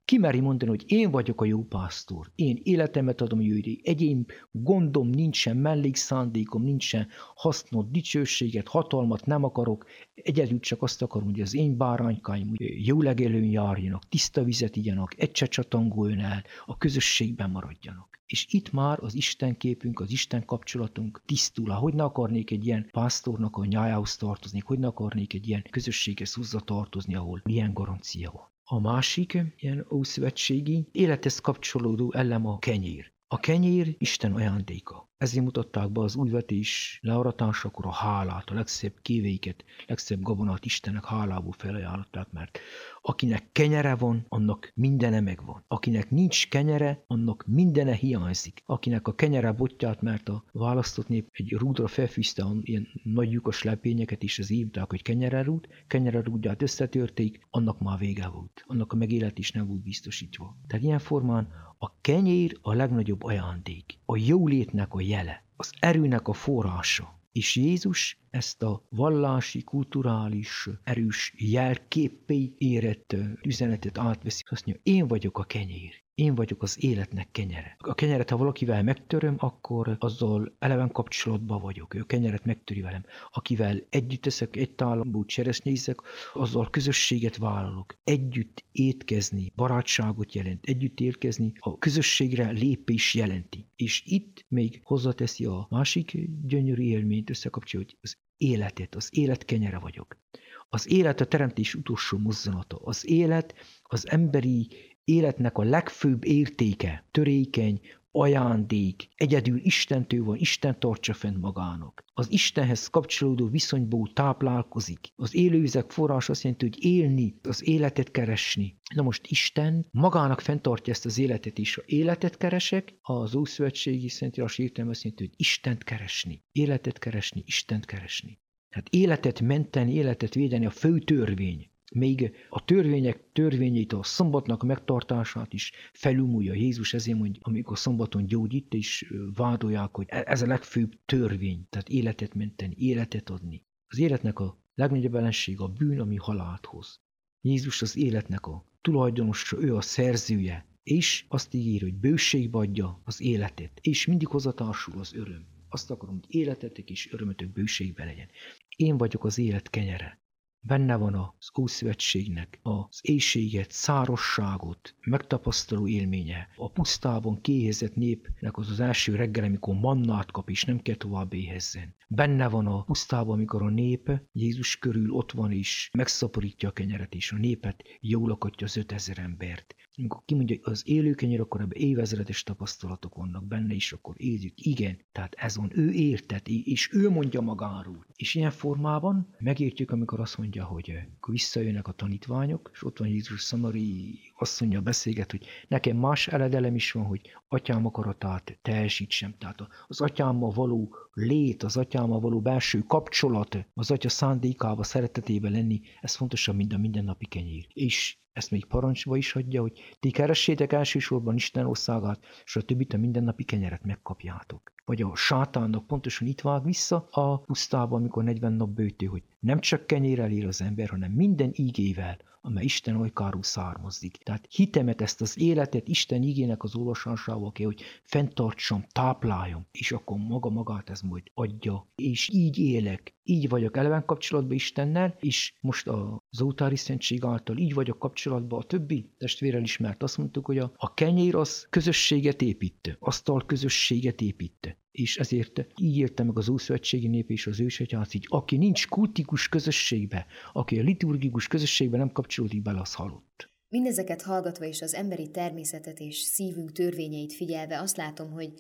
S4: Ki meri mondani, hogy én vagyok a jó pásztor, én életemet adom jövőre, egyén gondom nincsen, mellékszándékom nincsen, hasznot, dicsőséget, hatalmat nem akarok, egyedül csak azt akarom, hogy az én báránykáim jó legelőn járjanak, tiszta vizet igyanak, egy se csatangoljon el, a közösségben maradjanak. És itt már az Isten képünk, az Isten kapcsolatunk tisztul. Hogy ne akarnék egy ilyen pásztornak a nyájához tartozni, hogy ne akarnék egy ilyen közösséghez hozzatartozni, ahol milyen garancia van. A másik ilyen ószövetségi élethez kapcsolódó elem a kenyér. A kenyér Isten ajándéka. Ezért mutatták be az újvetés learatásakor a hálát, a legszebb kévéiket, legszebb gabonát Istennek hálából felajánlották, mert akinek kenyere van, annak mindene megvan. Akinek nincs kenyere, annak mindene hiányzik. Akinek a kenyere botját, mert a választott nép egy rúdra felfűzte ilyen nagy lyukas lepényeket, és az hívták, hogy kenyererúd, kenyererúdját összetörték, annak már vége volt. Annak a megéletés nem volt biztosítva. Tehát ilyen formán a kenyér a legnagyobb ajándék, a jólétnek a jele, az erőnek a forrása. És Jézus ezt a vallási, kulturális, erős jelképpé érett üzenetet átveszi. Azt mondja, én vagyok a kenyér. Én vagyok az életnek kenyere. A kenyeret, ha valakivel megtöröm, akkor azzal eleven kapcsolatban vagyok. Ő a kenyeret megtöri velem. Akivel együtt eszek, egy tálambú cseresznyézek, azzal közösséget vállalok. Együtt étkezni, barátságot jelent. Együtt étkezni a közösségre lépés jelenti. És itt még hozzáteszi a másik gyönyörű élményt, összekapcsolja, hogy az életet, az élet kenyere vagyok. Az élet a teremtés utolsó mozzanata. Az élet az emberi életnek a legfőbb értéke, törékeny, ajándék, egyedül Istentől van, Isten tartsa fent magának. Az Istenhez kapcsolódó viszonyból táplálkozik. Az élővizek forrás azt jelenti, hogy élni, az életet keresni. Na most Isten magának fenntartja ezt az életet is. Ha életet keresek, az ószövetségi szentírás értelme azt jelenti, hogy Istent keresni. Életet keresni, Istent keresni. Hát életet menteni, életet védeni a fő törvény. Még a törvények törvényét, a szombatnak megtartását is felülmúlja Jézus, ezért mondja, amikor szombaton gyógyít, és vádolják, hogy ez a legfőbb törvény, tehát életet menteni, életet adni. Az életnek a legnagyobb ellenség a bűn, ami halált hoz. Jézus az életnek a tulajdonosa, ő a szerzője, és azt ígér, hogy bőségbe adja az életet, és mindig hozzatársul az öröm. Azt akarom, hogy életetek és örömötök bőségbe legyen. Én vagyok az élet kenyere. Benne van az Ószövetségnek az éhséget, szárosságot, megtapasztaló élménye. A pusztában kiéhezett népnek az az első reggel, amikor mannát kap, és nem kell tovább éhezzen. Benne van a pusztában, amikor a nép Jézus körül ott van, és megszaporítja a kenyeret, és a népet jól lakatja az ötezer embert. Amikor kimondja, hogy az élő kenyér, akkor ebben évezredes tapasztalatok vannak benne, és akkor éljük. Igen, tehát ez van, ő érted, és ő mondja magáról. És ilyen formában megértjük, amikor azt mondja, hogy akkor visszajönnek a tanítványok, és ott van Jézus Szamari asszonyja beszélget, hogy nekem más eledelem is van, hogy atyám akaratát teljesítsem. Tehát az atyámmal való lét, az atyámmal való belső kapcsolat, az atya szándékával, szeretetében lenni, ez fontosabb, mint a mindennapi kenyér. És ezt még parancsba is adja, hogy ti keressétek elsősorban Isten országát, és a többit, a mindennapi kenyeret megkapjátok. Vagy a sátánnak pontosan itt vág vissza a pusztában, amikor negyven nap bőtő, hogy nem csak kenyérrel él az ember, hanem minden ígével, amely Isten ajkáról származik. Tehát hitemet, ezt az életet Isten ígének az olvasásával kell, hogy fenntartsam, tápláljam, és akkor maga magát ez majd adja. És így élek, így vagyok eleven kapcsolatban Istennel, és most az oltári szentség által így vagyok kapcsolatban a többi testvérrel is, mert azt mondtuk, hogy a, a kenyér az közösséget épít, asztal közösséget épít. És ezért így érte meg az ószövetségi nép és az ősegyház, így aki nincs kultikus közösségbe, aki a liturgikus közösségbe nem kapcsolódik bele, az halott.
S2: Mindezeket hallgatva és az emberi természetet és szívünk törvényeit figyelve azt látom, hogy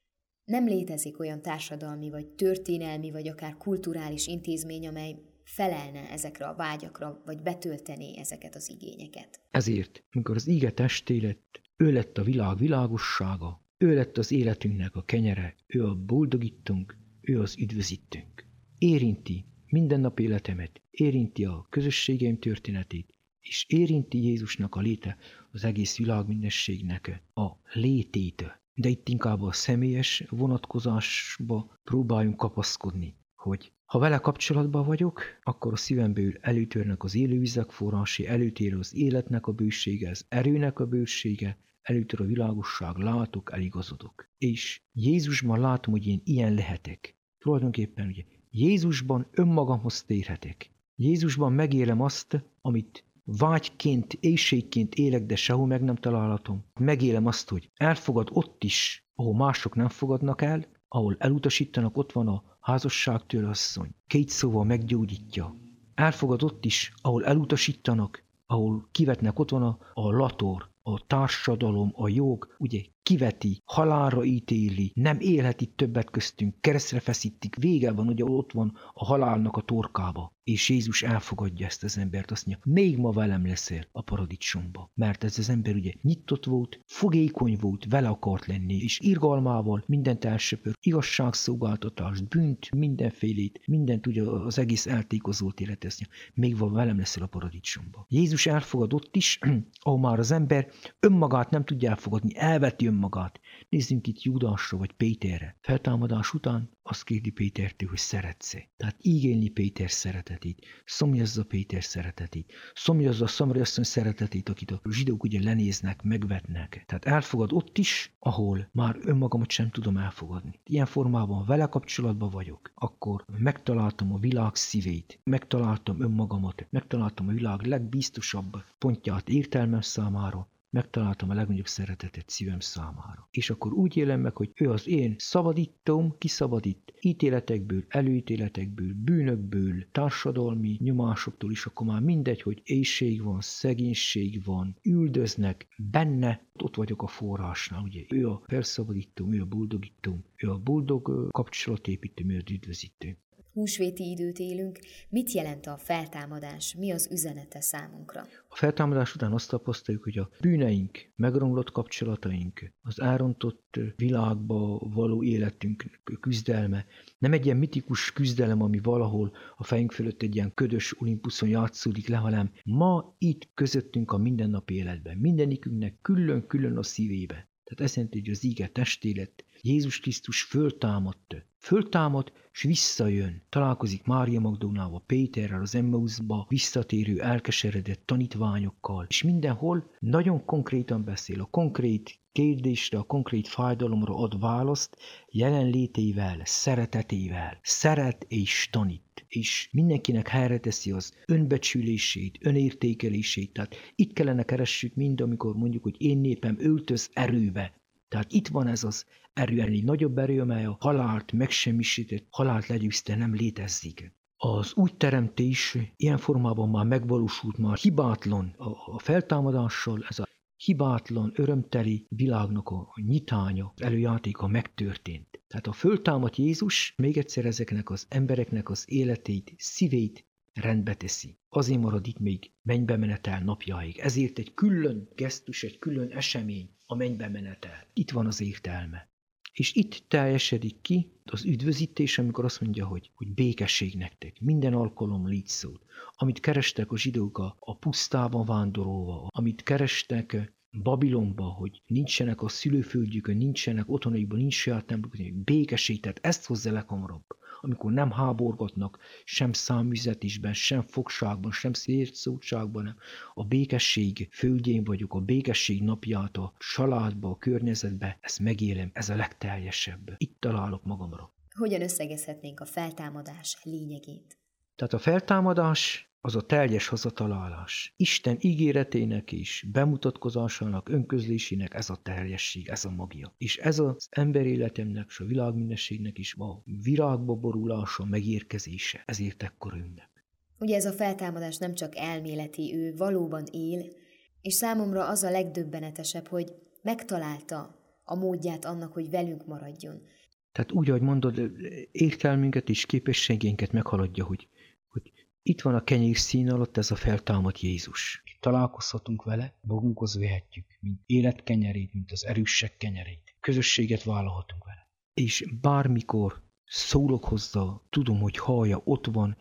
S2: nem létezik olyan társadalmi, vagy történelmi, vagy akár kulturális intézmény, amely felelne ezekre a vágyakra, vagy betöltené ezeket az igényeket.
S4: Ezért, amikor az íge testé lett, ő lett a világ világossága, ő lett az életünknek a kenyere, ő a boldogítunk, ő az üdvözítünk. Érinti minden nap életemet, érinti a közösségeim történetét, és érinti Jézusnak a léte, az egész világ mindenségnek a létét. De itt inkább a személyes vonatkozásba próbáljunk kapaszkodni, hogy Ha vele kapcsolatban vagyok, akkor a szívemből előtörnek az élővizek forrásai, előtér az életnek a bősége, az erőnek a bősége, előtör a világosság, látok, eligazodok. És Jézusban látom, hogy én ilyen lehetek. Tulajdonképpen ugye Jézusban önmagamhoz térhetek. Jézusban megélem azt, amit vágyként, éhségként élek, de sehol meg nem találhatom. Megélem azt, hogy elfogad ott is, ahol mások nem fogadnak el, ahol elutasítanak, ott van a házasságtől asszony. Két szóval meggyógyítja. Elfogad ott is, ahol elutasítanak, ahol kivetnek, ott van a, a lator, a társadalom, a jog, ugye kiveti, halálra ítéli, nem élhet itt többet köztünk, keresztre feszítik, vége van, ugye ott van a halálnak a torkába. És Jézus elfogadja ezt az embert, azt mondja, még ma velem leszel a paradicsomba. Mert ez az ember ugye nyitott volt, fogékony volt, vele akart lenni, és irgalmával mindent elsöpör, igazságszolgáltatást, bűnt, mindenfélét, mindent ugye az egész eltékozolt élet, azt mondja, még ma velem leszel a paradicsomba. Jézus elfogad ott is, ahol már az ember önmagát nem tudja elfogadni, elveti önmagát. Nézzünk itt Júdásra vagy Péterre. Feltámadás után azt kérdi Pétertől, hogy szeretsz-e. Tehát ígélni Péter szeretetét, szomjazza Péter szeretetét, szomjazza a szamari asszony szeretetét, akit a zsidók ugye lenéznek, megvetnek. Tehát elfogad ott is, ahol már önmagamat sem tudom elfogadni. Ilyen formában vele kapcsolatban vagyok, akkor megtaláltam a világ szívét, megtaláltam önmagamat, megtaláltam a világ legbiztosabb pontját értelmem számára, megtaláltam a legnagyobb szeretetet szívem számára. És akkor úgy élem meg, hogy ő az én szabadítóm, kiszabadít ítéletekből, előítéletekből, bűnökből, társadalmi nyomásoktól is, akkor már mindegy, hogy éhség van, szegénység van, üldöznek benne, ott vagyok a forrásnál, ugye. Ő a felszabadítóm, ő a boldogítóm, ő a boldog kapcsolatépítő, ő az üdvözítő.
S2: Húsvéti időt élünk. Mit jelent a feltámadás? Mi az üzenete számunkra?
S4: A feltámadás után azt tapasztaljuk, hogy a bűneink, megromlott kapcsolataink, az elrontott világba való életünk küzdelme nem egy ilyen mitikus küzdelem, ami valahol a fejünk fölött egy ilyen ködös Olimpuszon játszódik le, hanem ma itt közöttünk a mindennapi életben. Mindenikünknek külön-külön a szívébe. Tehát ez jelenti, hogy az íge testé lett. Jézus Krisztus föltámadt. Föltámad, és visszajön. Találkozik Mária Magdolnával, Péterrel, az Emmauszba visszatérő, elkeseredett tanítványokkal. És mindenhol nagyon konkrétan beszél. A konkrét kérdésre, a konkrét fájdalomra ad választ jelenlétével, szeretetével. Szeret és tanít. És mindenkinek helyre teszi az önbecsülését, önértékelését. Tehát itt kellene keressük mind, amikor mondjuk, hogy én népem öltöz erőbe. Tehát itt van ez az erő, egy nagyobb erő, amely a halált megsemmisített, halált legyőzte, nem létezik. Az újteremtés ilyen formában már megvalósult, már hibátlan a feltámadással, ez a hibátlan, örömteli világnak a nyitánya, előjátéka megtörtént. Tehát a föltámadt Jézus még egyszer ezeknek az embereknek az életét, szívét rendbe teszi. Azért marad itt még mennybe menetel napjáig. Ezért egy külön gesztus, egy külön esemény a mennybe menetel. Itt van az értelme. És itt teljesedik ki az üdvözítés, amikor azt mondja, hogy, hogy békesség nektek, minden alkalom légy szól. Amit kerestek a zsidók a pusztában vándorolva, amit kerestek Babilonba, hogy nincsenek a szülőföldjükön, nincsenek otthonaikban, nincs saját templomuk, békesség, tehát ezt hozza leghamarabb. Amikor nem háborgatnak sem száműzetésben, sem fogságban, sem szétszórtságban, nem. A békesség földjén vagyok, a békesség napját a családba, a környezetbe, ezt megélem, ez a legteljesebb. Itt találok magamra.
S2: Hogyan összegezhetnénk a feltámadás lényegét?
S4: Tehát a feltámadás az a teljes hazatalálás. Isten ígéretének és bemutatkozásának, önközlésének ez a teljesség, ez a magja. És ez az emberéletemnek és a világmindeségnek is a virágba borulása, megérkezése. Ezért ekkor ünnep.
S2: Ugye ez a feltámadás nem csak elméleti, ő valóban él, és számomra az a legdöbbenetesebb, hogy megtalálta a módját annak, hogy velünk maradjon.
S4: Tehát úgy, ahogy mondod, értelmünket és képességeinket meghaladja, hogy, hogy itt van a kenyér szín alatt ez a feltámadt Jézus.
S3: Találkozhatunk vele, magunkhoz vehetjük, mint élet kenyerét, mint az erősek kenyerét. Közösséget vállalhatunk vele.
S4: És bármikor szólok hozzá, tudom, hogy hallja, ott van,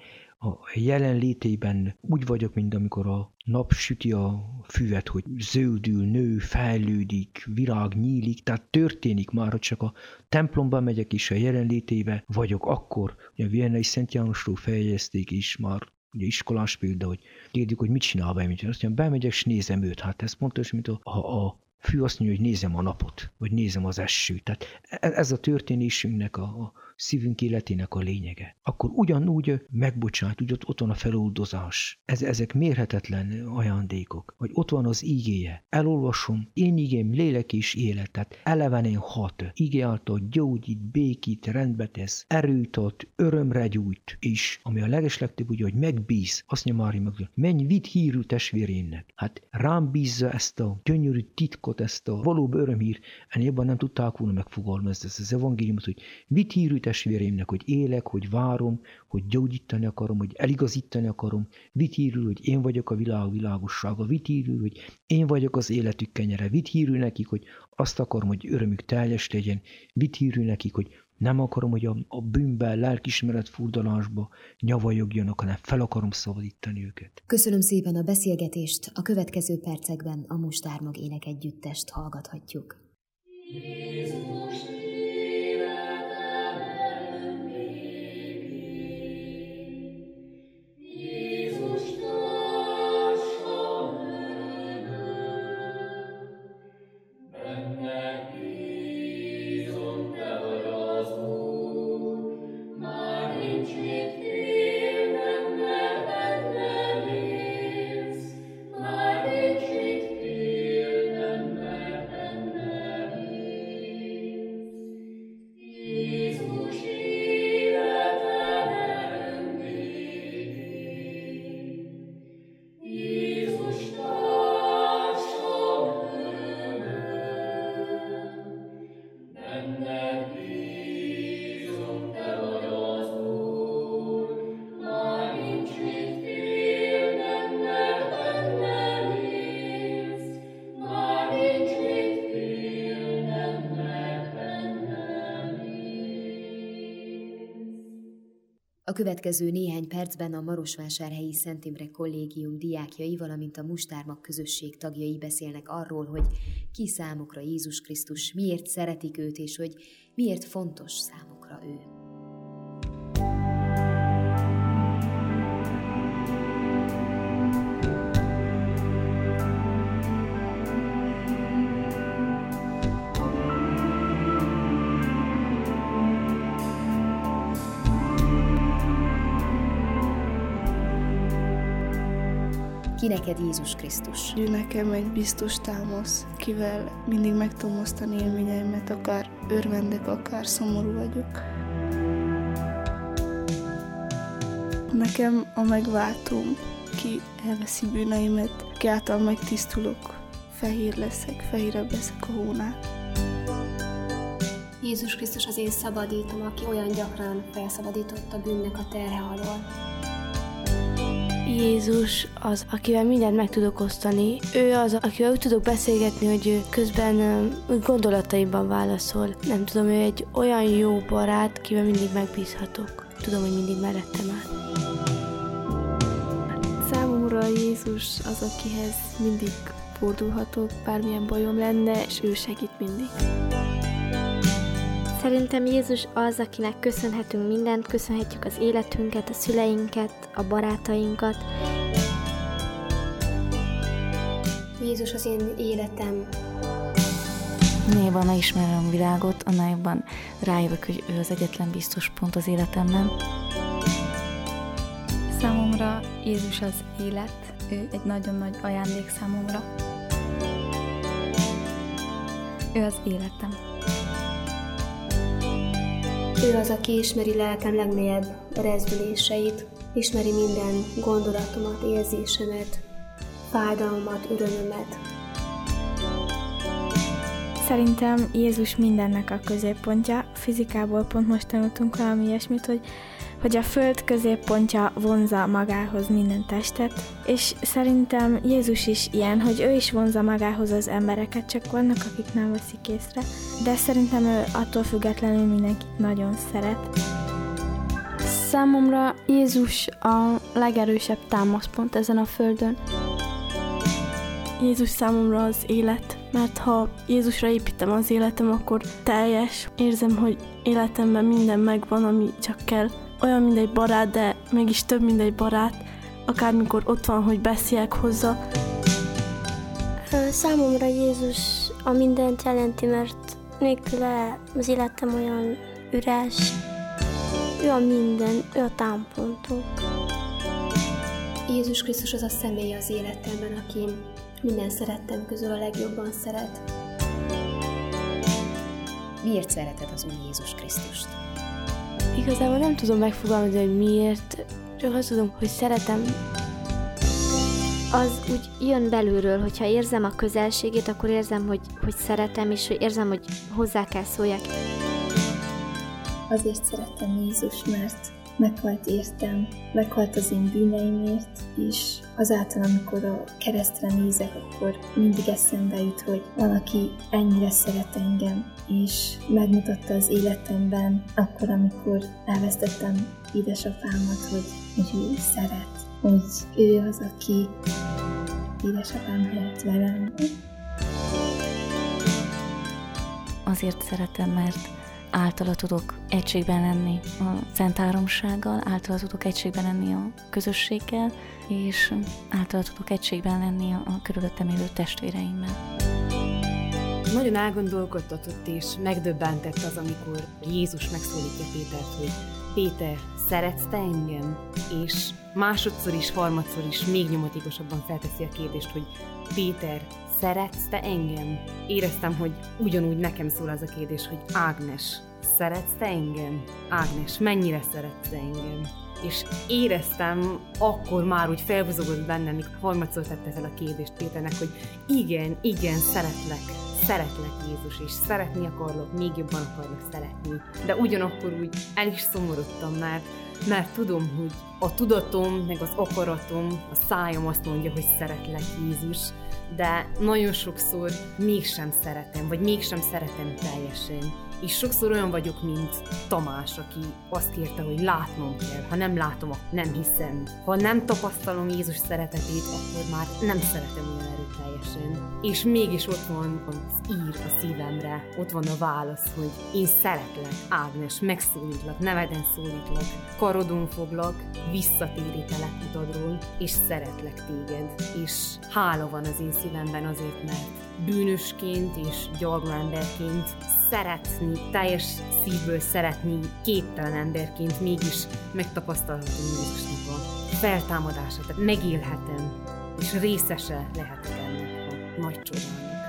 S4: a jelenlétében úgy vagyok, mint amikor a nap süti a füvet, hogy zöldül, nő, fejlődik, virág nyílik, tehát történik már, hogy csak a templomban megyek és a jelenlétébe vagyok akkor. Ugye a Viennai Szent Jánosról feljegyezték is már, ugye iskolás példa, hogy kérdik, hogy mit csinál be, mit csinál. Azt mondja, bemegyek és nézem őt. Hát ez pontos, mint a, a, a fű azt mondja, hogy nézem a napot, vagy nézem az esőt. Tehát ez a történésünknek, a, a szívünk életének a lényege. Akkor ugyanúgy megbocsát, úgy ott, ott van a feloldozás. Ez, ezek mérhetetlen ajándékok. Vagy ott van az ígéje. Elolvasom, én ígém lélek és élet, tehát elevenen hat. Ígé által gyógyít, békít, rendbe tesz, erőt ad, örömre gyújt, és ami a legeslegtöbb, ugye, hogy megbíz, azt mondja Mária Magdalena, menj, vidd hírű testvérének. Hát rám bízza ezt a gyönyörű titkot, ezt a valóbb örömhír, ennél jobban nem tudták volna megfogalmazni ezt az evangéliumot, hogy vidd hírű testvéreimnek, hogy élek, hogy várom, hogy gyógyítani akarom, hogy eligazítani akarom, vidd hírül, hogy én vagyok a világ világossága, vidd hírül, hogy én vagyok az életük kenyere, vidd hírül nekik, hogy azt akarom, hogy örömük teljes legyen, vidd hírül nekik, hogy nem akarom, hogy a, a bűnben, lelkismeret furdalásba nyavajogjanak, hanem fel akarom szabadítani őket.
S2: Köszönöm szépen a beszélgetést, a következő percekben a Mustármag ének együttest hallgathatjuk. Jézus. A következő néhány percben a Marosvásárhelyi Szent Imre Kollégium diákjai, valamint a Mustármag közösség tagjai beszélnek arról, hogy ki számukra Jézus Krisztus, miért szeretik őt, és hogy miért fontos számukra ő. Ki neked Jézus Krisztus?
S5: Ő nekem egy biztos támasz, kivel mindig meg tudom osztani élményeimet, akár örvendek, akár szomorú vagyok. Nekem a megváltóm, ki elveszi bűneimet, ki által megtisztulok, fehér leszek, fehérebb leszek a hónál.
S6: Jézus Krisztus az én szabadítom, aki olyan gyakran felszabadított a bűnnek a terhe alól.
S7: Jézus az, akivel mindent meg tudok osztani. Ő az, akivel úgy tudok beszélgetni, hogy közben gondolataiban válaszol. Nem tudom, ő egy olyan jó barát, akivel mindig megbízhatok. Tudom, hogy mindig mellettem áll.
S8: Számomra Jézus az, akihez mindig fordulhatok, bármilyen bajom lenne, és ő segít mindig.
S9: Szerintem Jézus az, akinek köszönhetünk mindent, köszönhetjük az életünket, a szüleinket, a barátainkat.
S6: Jézus az én életem.
S10: Minél jobban megismerem a világot, annál jobban rájövök, hogy ő az egyetlen biztos pont az életemben.
S11: Számomra Jézus az élet, ő egy nagyon nagy ajándék számomra. Ő az életem.
S6: Ő az, aki ismeri lelkem legmélyebb rezdüléseit, ismeri minden gondolatomat, érzésemet, fájdalmat, örömömet.
S8: Szerintem Jézus mindennek a középpontja. Fizikából pont most tanultunk valami ilyesmit, hogy, hogy a föld középpontja vonzza magához minden testet, és szerintem Jézus is ilyen, hogy ő is vonzza magához az embereket, csak vannak, akik nem veszik észre, de szerintem ő attól függetlenül mindenkit nagyon szeret.
S7: Számomra Jézus a legerősebb támaszpont ezen a földön.
S5: Jézus számomra az élet, mert ha Jézusra építem az életem, akkor teljes. Érzem, hogy életemben minden megvan, ami csak kell. Olyan, mint egy barát, de mégis több, mint egy barát. Akármikor ott van, hogy beszéljek hozzá.
S9: Számomra Jézus a mindent jelenti, mert nélküle az életem olyan üres. Ő a minden, ő a támpontunk.
S6: Jézus Krisztus az a személy az életemben, aki minden szerettem közül a legjobban szeret.
S2: Miért szereted az Úr Jézus Krisztust?
S7: Igazából nem tudom megfogalmazni, hogy miért, csak azt tudom, hogy szeretem.
S9: Az úgy jön belülről, hogyha érzem a közelségét, akkor érzem, hogy, hogy szeretem, és hogy érzem, hogy hozzá kell szóljak.
S12: Azért szerettem Jézus, mert meghalt értem, meghalt az én bűneimért, és azáltal, amikor a keresztre nézek, akkor mindig eszembe jut, hogy valaki ennyire szeret engem, és megmutatta az életemben, akkor, amikor elvesztettem édesapámat, hogy, hogy ő szeret, hogy ő az, aki édesapám helyett velem.
S10: Azért szeretem, mert általa tudok egységben lenni a Szent Háromsággal, általa tudok egységben lenni a közösséggel, és általa tudok egységben lenni a körülöttem élő testvéreimmel.
S13: Nagyon elgondolkodtatott és megdöbbentett az, amikor Jézus megszólítja Pétert, hogy Péter, szeretsz te engem? És másodszor is, harmadszor is még nyomatékosabban felteszi a kérdést, hogy Péter, szeretsz te engem? Éreztem, hogy ugyanúgy nekem szól az a kérdés, hogy Ágnes, szeretsz te engem? Ágnes, mennyire szeretsz te engem? És éreztem, akkor már úgy felbuzogott bennem, mikor harmadszor tette fel a kérdést Péternek, hogy igen, igen, szeretlek, szeretlek Jézus, és szeretni akarlak, még jobban akarlak szeretni. De ugyanakkor úgy el is szomorodtam, mert, mert tudom, hogy a tudatom, meg az akaratom, a szájam azt mondja, hogy szeretlek Jézus, de nagyon sokszor mégsem szeretem, vagy mégsem szeretem teljesen. És sokszor olyan vagyok, mint Tamás, aki azt kérte, hogy látnom kell. Ha nem látom, akkor nem hiszem. Ha nem tapasztalom Jézus szeretetét, akkor már nem szeretem olyan erőteljesen. És mégis ott van az ír a szívemre, ott van a válasz, hogy én szeretlek, Ágnes, megszólítlak, neveden szólítlak, karodon foglak, visszatérítelek utadról, és szeretlek téged. És hála van az én szívemben azért, mert bűnösként és gyarló emberként szeretni, teljes szívből szeretni képtelen emberként mégis megtapasztalhatom Jézusnak a feltámadását, tehát megélhetem, és részese lehetek ennek a nagy csodának.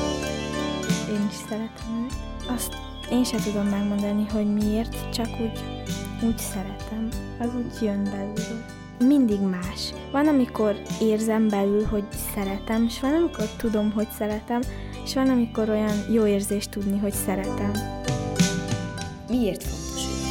S8: Én is szeretem őt. Azt én sem tudom megmondani, hogy miért, csak úgy, úgy szeretem. Az úgy jön belülről. Mindig más. Van, amikor érzem belül, hogy szeretem, és van, amikor tudom, hogy szeretem, és van, amikor olyan jó érzés tudni, hogy szeretem.
S2: Miért fontos ő?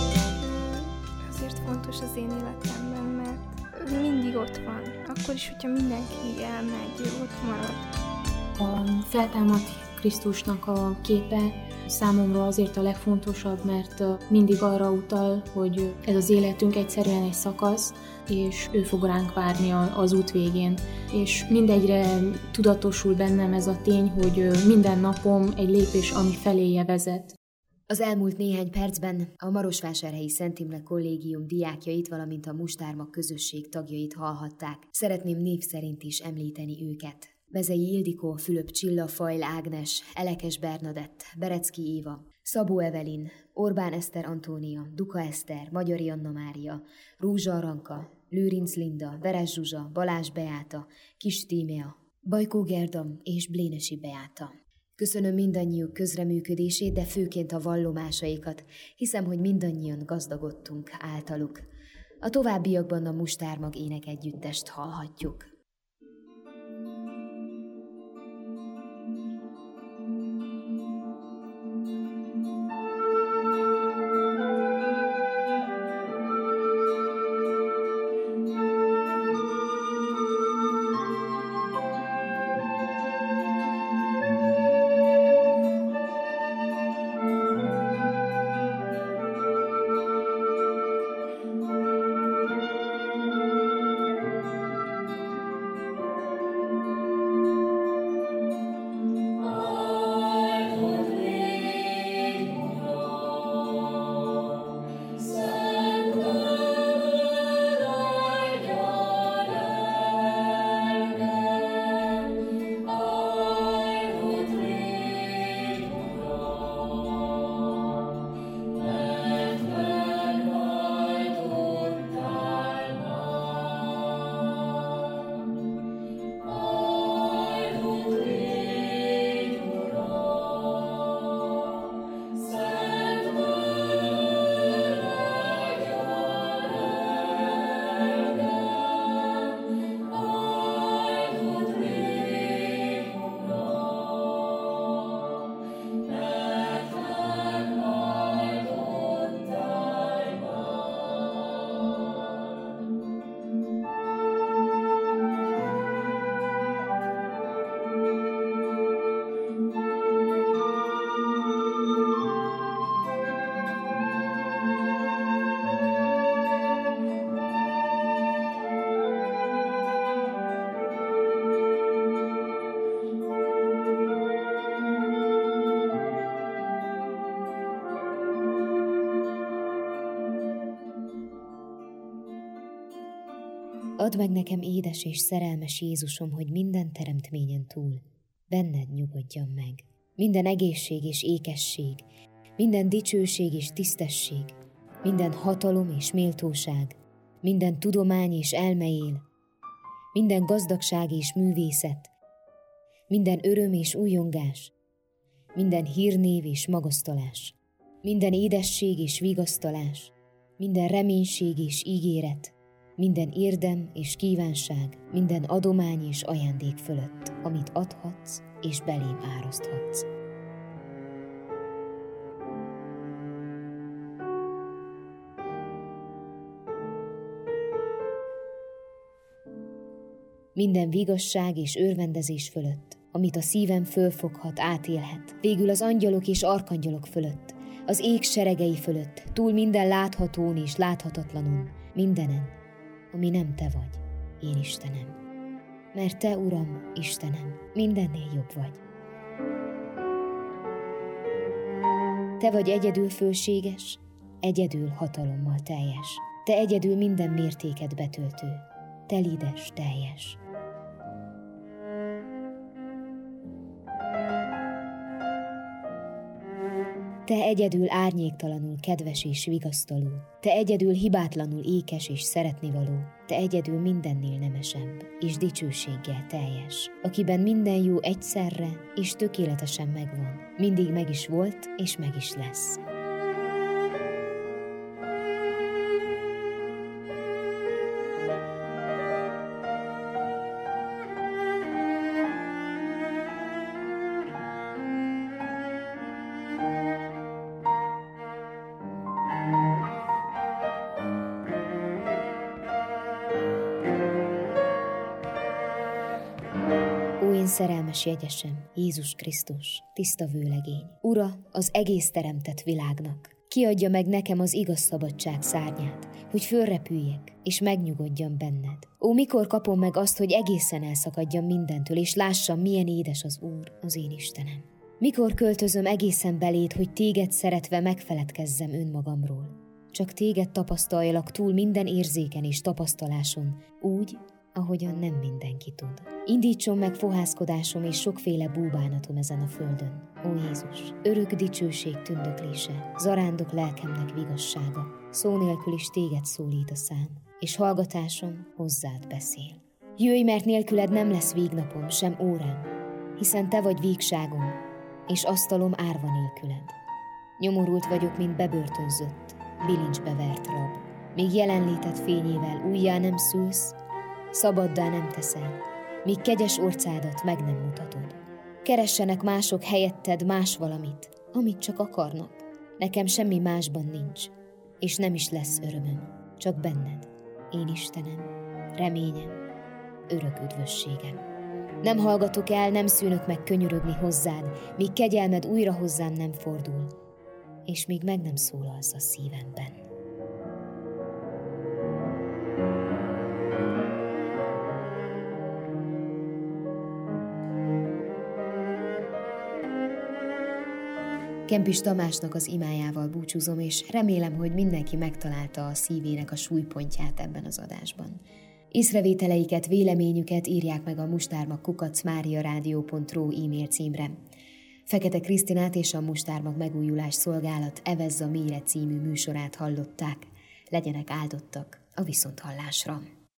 S8: Azért fontos az én életemben, mert mindig ott van. Akkor is, hogyha mindenki elmegy, ő ott marad.
S14: A feltámadt Krisztusnak a képe számomra azért a legfontosabb, mert mindig arra utal, hogy ez az életünk egyszerűen egy szakasz, és ő fog ránk várni az út végén. És mindegyre tudatosul bennem ez a tény, hogy minden napom egy lépés, ami feléje vezet.
S2: Az elmúlt néhány percben a Marosvásárhelyi Szent Imre Kollégium diákjait, valamint a Mustármag közösség tagjait hallhatták. Szeretném név szerint is említeni őket. Vezei Ildikó, Fülöp Csilla, Fajl Ágnes, Elekes Bernadett, Berecki Éva, Szabó Evelin, Orbán Eszter Antónia, Duka Eszter, Magyari Anna Mária, Rózsa Aranka, Lőrinc Linda, Veres Zsuzsa, Balázs Beáta, Kis Tímea, Bajkó Gerda és Blénesi Beáta. Köszönöm mindannyiuk közreműködését, de főként a vallomásaikat. Hiszem, hogy mindannyian gazdagodtunk általuk. A továbbiakban a Mustármag énekegyüttest hallhatjuk. Add meg nekem, édes és szerelmes Jézusom, hogy minden teremtményen túl benned nyugodjam meg. Minden egészség és ékesség, minden dicsőség és tisztesség, minden hatalom és méltóság, minden tudomány és elmeél, minden gazdagság és művészet, minden öröm és újongás, minden hírnév és magasztalás, minden édesség és vigasztalás, minden reménység és ígéret, minden érdem és kívánság, minden adomány és ajándék fölött, amit adhatsz és belém áraszthatsz. Minden vigasság és örvendezés fölött, amit a szívem fölfoghat, átélhet, végül az angyalok és arkangyalok fölött, az ég seregei fölött, túl minden láthatón és láthatatlanon, mindenen, ami nem te vagy, én Istenem. Mert te, Uram, Istenem, mindennél jobb vagy. Te vagy egyedül fölséges, egyedül hatalommal teljes. Te egyedül minden mértéket betöltő, telides, teljes. Te egyedül árnyéktalanul kedves és vigasztaló, te egyedül hibátlanul ékes és szeretnivaló, te egyedül mindennél nemesebb és dicsőséggel teljes, akiben minden jó egyszerre és tökéletesen megvan, mindig meg is volt és meg is lesz. Szerelmes jegyesem, Jézus Krisztus, tiszta vőlegény, Ura az egész teremtett világnak, kiadja meg nekem az igaz szabadság szárnyát, hogy fölrepüljek, és megnyugodjam benned. Ó, mikor kapom meg azt, hogy egészen elszakadjam mindentől, és lássam, milyen édes az Úr, az én Istenem. Mikor költözöm egészen beléd, hogy téged szeretve megfeledkezzem önmagamról. Csak téged tapasztaljalak túl minden érzéken és tapasztaláson, úgy, ahogyan nem mindenki tud. Indítson meg fohászkodásom és sokféle búbánatom ezen a földön. Ó Jézus, örök dicsőség tündöklése, zarándok lelkemnek vigassága, szó nélkül is téged szólít a szám, és hallgatásom hozzád beszél. Jöjj, mert nélküled nem lesz végnapom, sem órám, hiszen te vagy végságom, és asztalom árva nélküled. Nyomorult vagyok, mint bebörtönzött, bilincsbe vert rab. Még jelenléted fényével újjá nem szülsz, szabaddá nem teszel, míg kegyes orcádat meg nem mutatod. Keressenek mások helyetted más valamit, amit csak akarnak. Nekem semmi másban nincs, és nem is lesz örömöm, csak benned, én Istenem, reményem, örök üdvösségem. Nem hallgatok el, nem szűnök meg könyörögni hozzád, míg kegyelmed újra hozzám nem fordul, és míg meg nem szólalsz a szívemben. Kempis Tamásnak az imájával búcsúzom, és remélem, hogy mindenki megtalálta a szívének a súlypontját ebben az adásban. Észrevételeiket, véleményüket írják meg a mustármag kukac mariaradio pont ru e-mail címre. Fekete Krisztinát és a Mustármag Megújulás Szolgálat Evezz a mélyre című műsorát hallották. Legyenek áldottak a viszonthallásra!